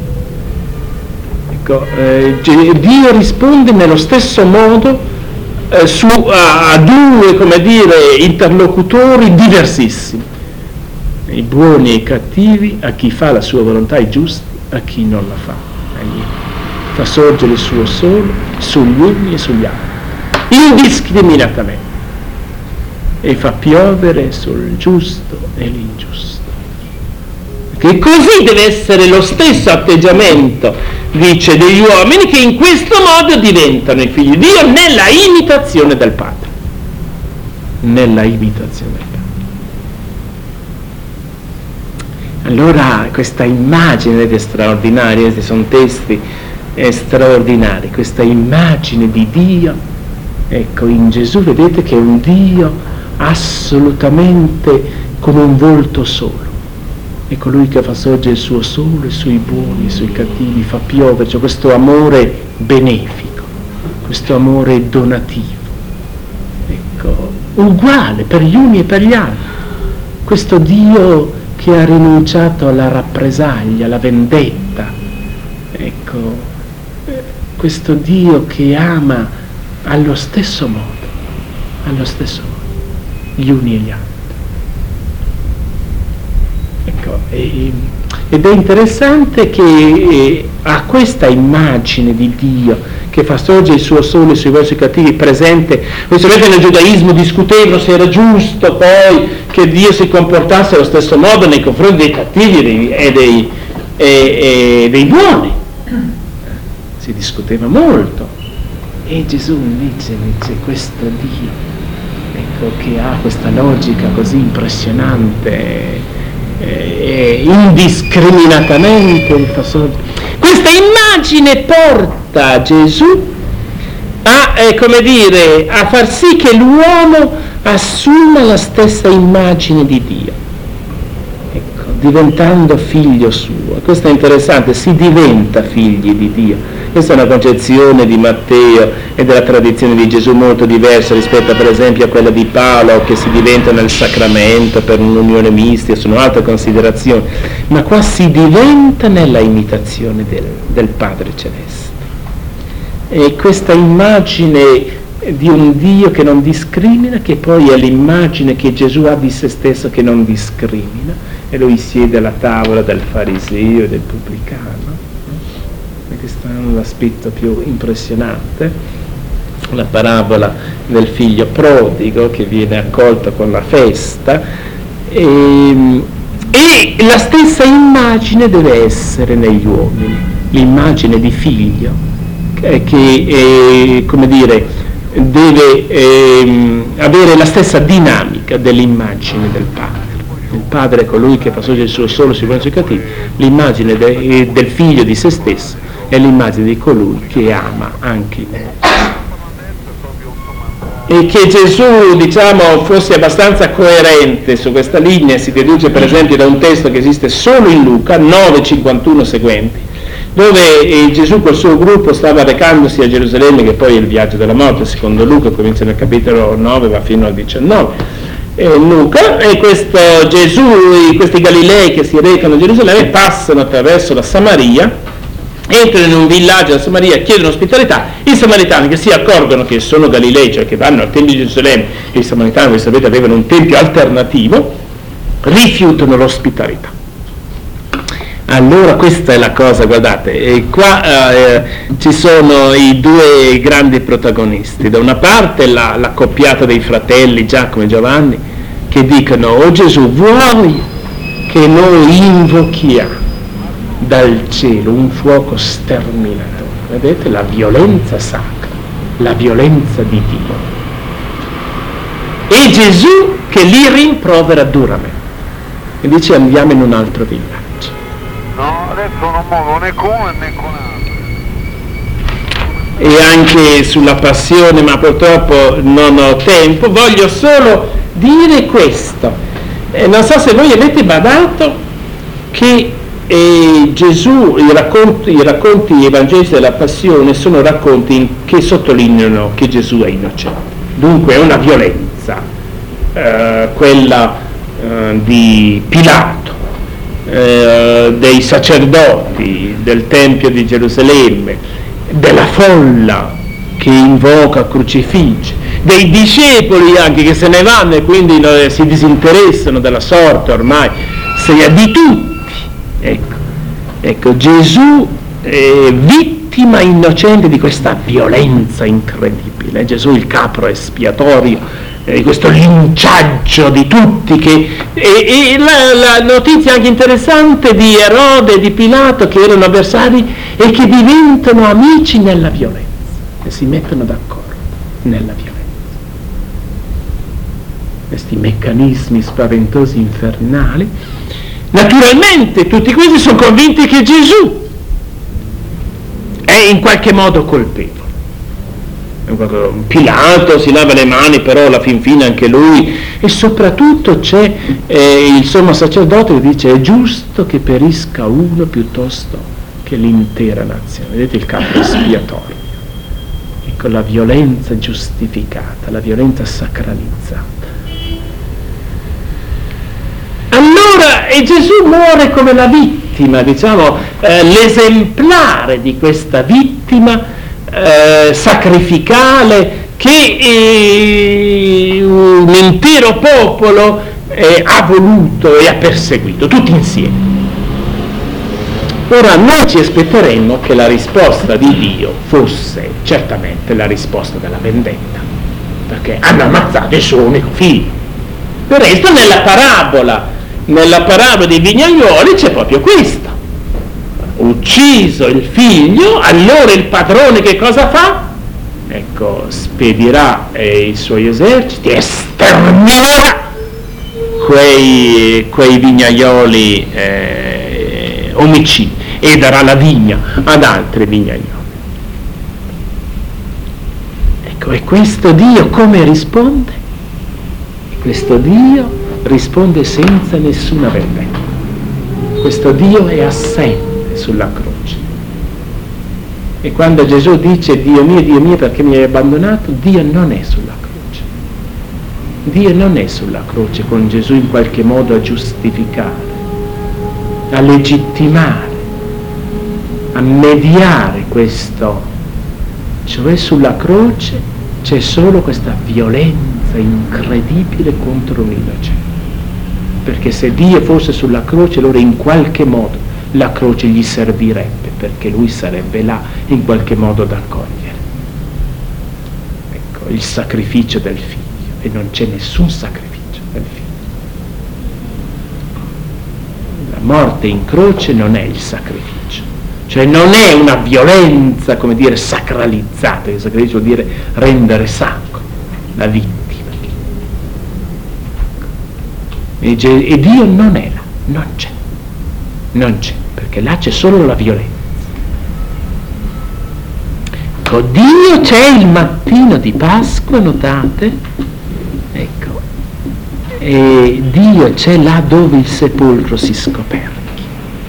S2: Ecco, eh, Dio risponde nello stesso modo eh, su, a, a due, come dire, interlocutori diversissimi, i buoni e i cattivi, a chi fa la sua volontà è giusta, a chi non la fa. Egli fa sorgere il suo sole sugli uni e sugli altri, indiscriminatamente, e fa piovere sul giusto e l'ingiusto. Che così deve essere lo stesso atteggiamento, dice, degli uomini, che in questo modo diventano i figli di Dio nella imitazione del Padre. Nella imitazione del Padre. Allora questa immagine è straordinaria, questi sono testi straordinari, questa immagine di Dio, ecco, in Gesù vedete che è un Dio assolutamente con un volto solo. È colui che fa sorgere il suo sole sui buoni e sui cattivi, fa piovere, cioè questo amore benefico, questo amore donativo, ecco, uguale per gli uni e per gli altri. Questo Dio che ha rinunciato alla rappresaglia, alla vendetta, ecco, questo Dio che ama allo stesso modo, allo stesso modo, gli uni e gli altri. Ecco, e, ed è interessante che eh, a questa immagine di Dio che fa sorgere il suo sole sui versi cattivi presente, voi sapete, nel giudaismo discutevano se era giusto poi che Dio si comportasse allo stesso modo nei confronti dei cattivi e dei, e dei, e, e dei buoni, si discuteva molto, e Gesù invece dice questo Dio, ecco, che ha questa logica così impressionante, Eh, indiscriminatamente fa sorgere. Questa immagine porta Gesù a, eh, come dire, a far sì che l'uomo assuma la stessa immagine di Dio, ecco, diventando figlio suo. Questo è interessante, si diventa figli di Dio. Questa è una concezione di Matteo e della tradizione di Gesù molto diversa rispetto per esempio a quella di Paolo, che si diventa nel sacramento per un'unione mistica, sono altre considerazioni, ma qua si diventa nella imitazione del, del Padre Celeste. E questa immagine di un Dio che non discrimina, che poi è l'immagine che Gesù ha di se stesso, che non discrimina, e lui siede alla tavola del fariseo e del pubblicano. Questo è l'aspetto più impressionante, la parabola del figlio prodigo che viene accolto con la festa, e, e la stessa immagine deve essere negli uomini, l'immagine di figlio che, che è, come dire, deve eh, avere la stessa dinamica dell'immagine del padre. Il padre è colui che fa sorgere il suo sole sui buoni e sui cattivi, l'immagine de, del figlio di se stesso è l'immagine di colui che ama anche me. E che Gesù, diciamo, fosse abbastanza coerente su questa linea si deduce per esempio da un testo che esiste solo in Luca nove cinquantuno seguenti, dove eh, Gesù col suo gruppo stava recandosi a Gerusalemme, che poi è il viaggio della morte, secondo Luca, comincia nel capitolo nove, va fino al diciannove. E Luca, e questo Gesù, questi Galilei che si recano a Gerusalemme passano attraverso la Samaria, entrano in un villaggio della Samaria, chiedono ospitalità, i samaritani che si accorgono che sono Galilei, cioè che vanno al Tempio di Gerusalemme, e i samaritani, voi sapete, avevano un tempio alternativo, rifiutano l'ospitalità. Allora questa è la cosa, guardate, e qua eh, ci sono i due grandi protagonisti. Da una parte la, la coppiata dei fratelli Giacomo e Giovanni, che dicono: oh Gesù, vuoi che noi invochiamo dal cielo un fuoco sterminatore? Vedete la violenza sacra, la violenza di Dio. E Gesù che li rimprovera duramente e dice: andiamo in un altro villaggio.
S3: No, adesso non muovo né con uno né con altro.
S2: E anche sulla passione, ma purtroppo non ho tempo, voglio solo dire questo. Eh, non so se voi avete badato che eh, Gesù, i racconti, i racconti evangelici della passione sono racconti che sottolineano che Gesù è innocente. Dunque è una violenza, eh, quella eh, di Pilato, Eh, dei sacerdoti del Tempio di Gerusalemme, della folla che invoca crocifigge, dei discepoli anche che se ne vanno e quindi eh, si disinteressano della sorte ormai sia di tutti. Ecco, ecco Gesù è vittima innocente di questa violenza incredibile. Gesù il capro espiatorio, Eh, questo linciaggio di tutti che, e, e la, la notizia anche interessante di Erode e di Pilato, che erano avversari e che diventano amici nella violenza e si mettono d'accordo nella violenza. Questi meccanismi spaventosi infernali. Naturalmente tutti questi sono convinti che Gesù è in qualche modo colpevole. Pilato si lava le mani, però alla fin fine anche lui, e soprattutto c'è eh, il sommo sacerdote che dice: è giusto che perisca uno piuttosto che l'intera nazione. Vedete il capo espiatorio, ecco la violenza giustificata, la violenza sacralizzata. Allora e Gesù muore come la vittima, diciamo eh, l'esemplare di questa vittima Eh, sacrificale che eh, un intero popolo eh, ha voluto e ha perseguito, tutti insieme. Ora noi ci aspetteremmo che la risposta di Dio fosse certamente la risposta della vendetta, perché hanno ammazzato il suo unico figlio. Per resto nella parabola, nella parabola dei vignaioli c'è proprio questo. Ucciso il figlio, allora il padrone che cosa fa? Ecco, spedirà eh, i suoi eserciti e sterminerà quei, quei vignaioli eh, omicidi e darà la vigna ad altri vignaioli. Ecco, e questo Dio come risponde? Questo Dio risponde senza nessuna vendetta. Questo Dio è assente sulla croce. E quando Gesù dice: Dio mio, Dio mio, perché mi hai abbandonato, Dio non è sulla croce. Dio non è sulla croce con Gesù in qualche modo a giustificare, a legittimare, a mediare questo. Cioè sulla croce c'è solo questa violenza incredibile contro un innocente. Perché se Dio fosse sulla croce, allora in qualche modo la croce gli servirebbe, perché lui sarebbe là in qualche modo da accogliere. Ecco, il sacrificio del figlio, e non c'è nessun sacrificio del figlio. La morte in croce non è il sacrificio, cioè non è una violenza, come dire, sacralizzata. Il sacrificio vuol dire rendere sacro la vittima. E, e Dio non è là, non c'è, non c'è. Perché là c'è solo la violenza. Ecco, Dio c'è il mattino di Pasqua, notate? Ecco, e Dio c'è là dove il sepolcro si scoperchia,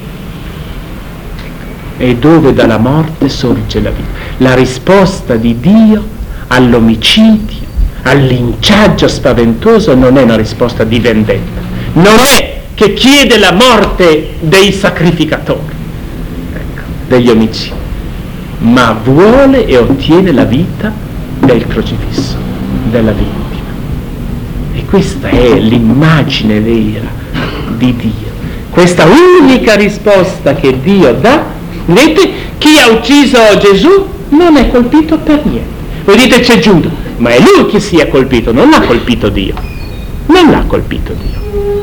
S2: ecco, e dove dalla morte sorge la vita. La risposta di Dio all'omicidio, al linciaggio spaventoso non è una risposta di vendetta, non è che chiede la morte dei sacrificatori, ecco, degli omicidi, ma vuole e ottiene la vita del crocifisso, della vittima. E questa è l'immagine vera di Dio. questa unica risposta che Dio dà, vedete, chi ha ucciso Gesù non è colpito per niente. Voi dite c'è Giuda, ma è lui che sia colpito, non l'ha colpito Dio, non l'ha colpito Dio.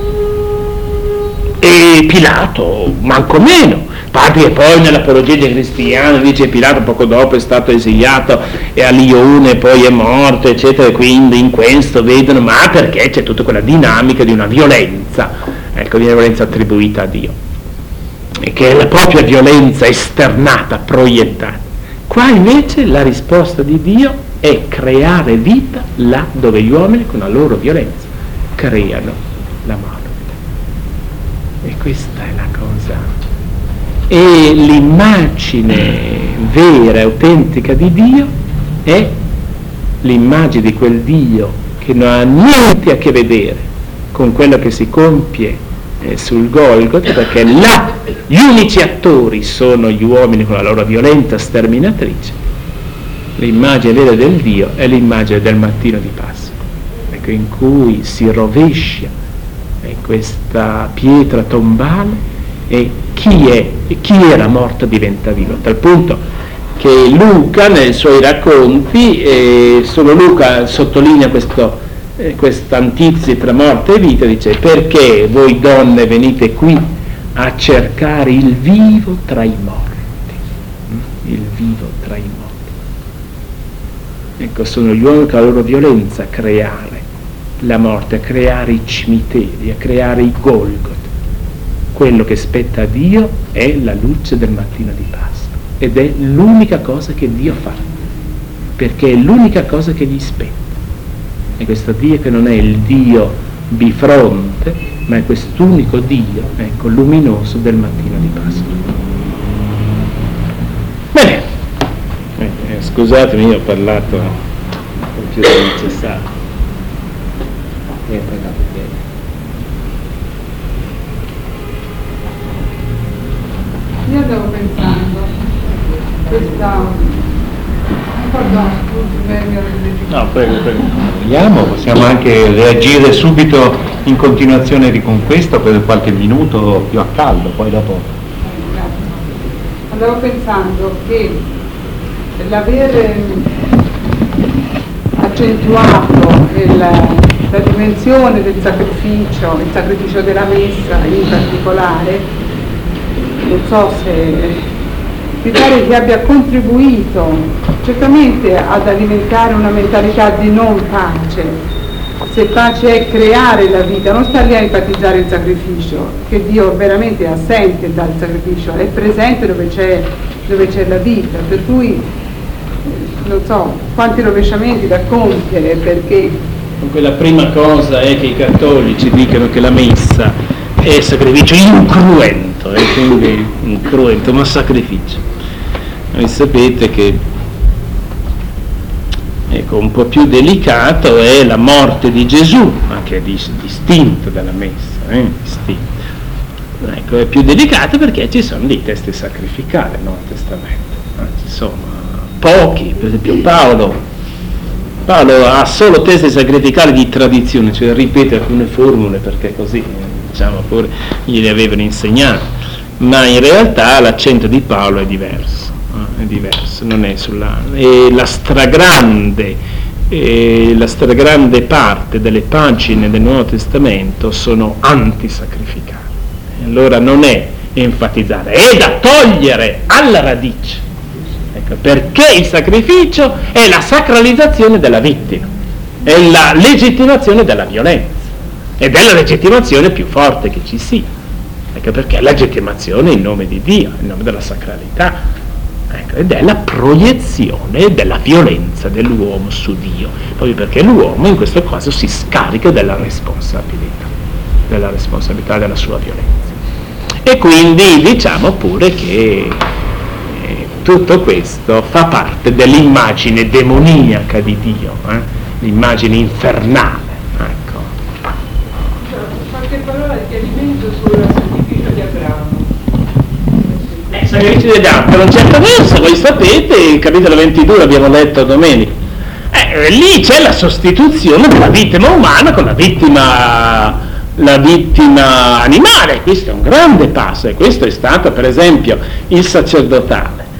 S2: E Pilato, manco meno. Infatti, e poi nell'apologetica cristiana dice Pilato poco dopo è stato esiliato e a Lione poi è morto, eccetera, e quindi in questo vedono, ma perché c'è tutta quella dinamica di una violenza, ecco, di una violenza attribuita a Dio, e che è la propria violenza esternata, proiettata. Qua invece la risposta di Dio è creare vita là dove gli uomini con la loro violenza creano la morte. E questa è la cosa. E l'immagine vera e autentica di Dio è l'immagine di quel Dio che non ha niente a che vedere con quello che si compie eh, sul Golgotha, perché là gli unici attori sono gli uomini con la loro violenza sterminatrice. L'immagine vera del Dio è l'immagine del mattino di Pasqua, ecco, in cui si rovescia eh, questa pietra tombale e chi è chi era morto diventa vivo, a tal punto che Luca nei suoi racconti, eh, solo Luca sottolinea questo, eh, questa antitesi tra morte e vita, dice: perché voi donne venite qui a cercare il vivo tra i morti, il vivo tra i morti. Ecco, sono gli uomini con la loro violenza a creare la morte, a creare i cimiteri, a creare i Golgoti. Quello che spetta a Dio è la luce del mattino di Pasqua, ed è l'unica cosa che Dio fa, perché è l'unica cosa che gli spetta. E questo Dio che non è il Dio bifronte, ma è quest'unico Dio, ecco, luminoso del mattino di Pasqua. Bene, eh, eh, scusatemi, io ho parlato più del necessario. Eh,
S4: Io stavo pensando, questa... Pardon,
S2: No, prego, prego.
S1: Vogliamo, possiamo anche reagire subito in continuazione di con questo per qualche minuto più a caldo, poi dopo.
S4: Andavo pensando che l'aver accentuato il, la dimensione del sacrificio, il sacrificio della messa in particolare, non so se mi pare che abbia contribuito certamente ad alimentare una mentalità di non pace. Se pace è creare la vita, non sta lì a enfatizzare il sacrificio, che Dio veramente è assente dal sacrificio, è presente dove c'è, dove c'è la vita, per cui non so quanti rovesciamenti da compiere, perché
S2: Dunque la prima cosa è che i cattolici dicono che la messa è sacrificio incruento, e quindi incruento, ma sacrificio. Voi sapete che, ecco, un po' più delicato è la morte di Gesù, ma che è dis- distinto dalla messa, eh? distinto. Ecco, è più delicato perché ci sono dei testi sacrificali nel Nuovo Testamento, eh? Ci sono pochi, per esempio Paolo, Paolo ha solo testi sacrificali di tradizione, cioè ripete alcune formule perché così, diciamo, pure glieli avevano insegnato, ma in realtà l'accento di Paolo è diverso. È diverso, non è sulla... e la stragrande e la stragrande parte delle pagine del Nuovo Testamento sono antisacrificali. Allora non è enfatizzare, è da togliere alla radice, ecco, perché il sacrificio è la sacralizzazione della vittima, è la legittimazione della violenza, ed è la legittimazione più forte che ci sia, ecco, perché è la legittimazione in nome di Dio, in nome della sacralità. Ecco, ed è la proiezione della violenza dell'uomo su Dio, proprio perché l'uomo in questo caso si scarica della responsabilità, della responsabilità della sua violenza. E quindi diciamo pure che eh, tutto questo fa parte dell'immagine demoniaca di Dio, eh? l'immagine infernale. Ecco.
S4: qualche parola di chiarimento sul sacrificio di Abramo.
S2: Il sacrificio di Abramo, per un certo verso, voi sapete, il capitolo ventidue l'abbiamo letto domenica, eh, lì c'è la sostituzione della vittima umana con la vittima la vittima animale. Questo è un grande passo, e questo è stato per esempio il sacerdotale.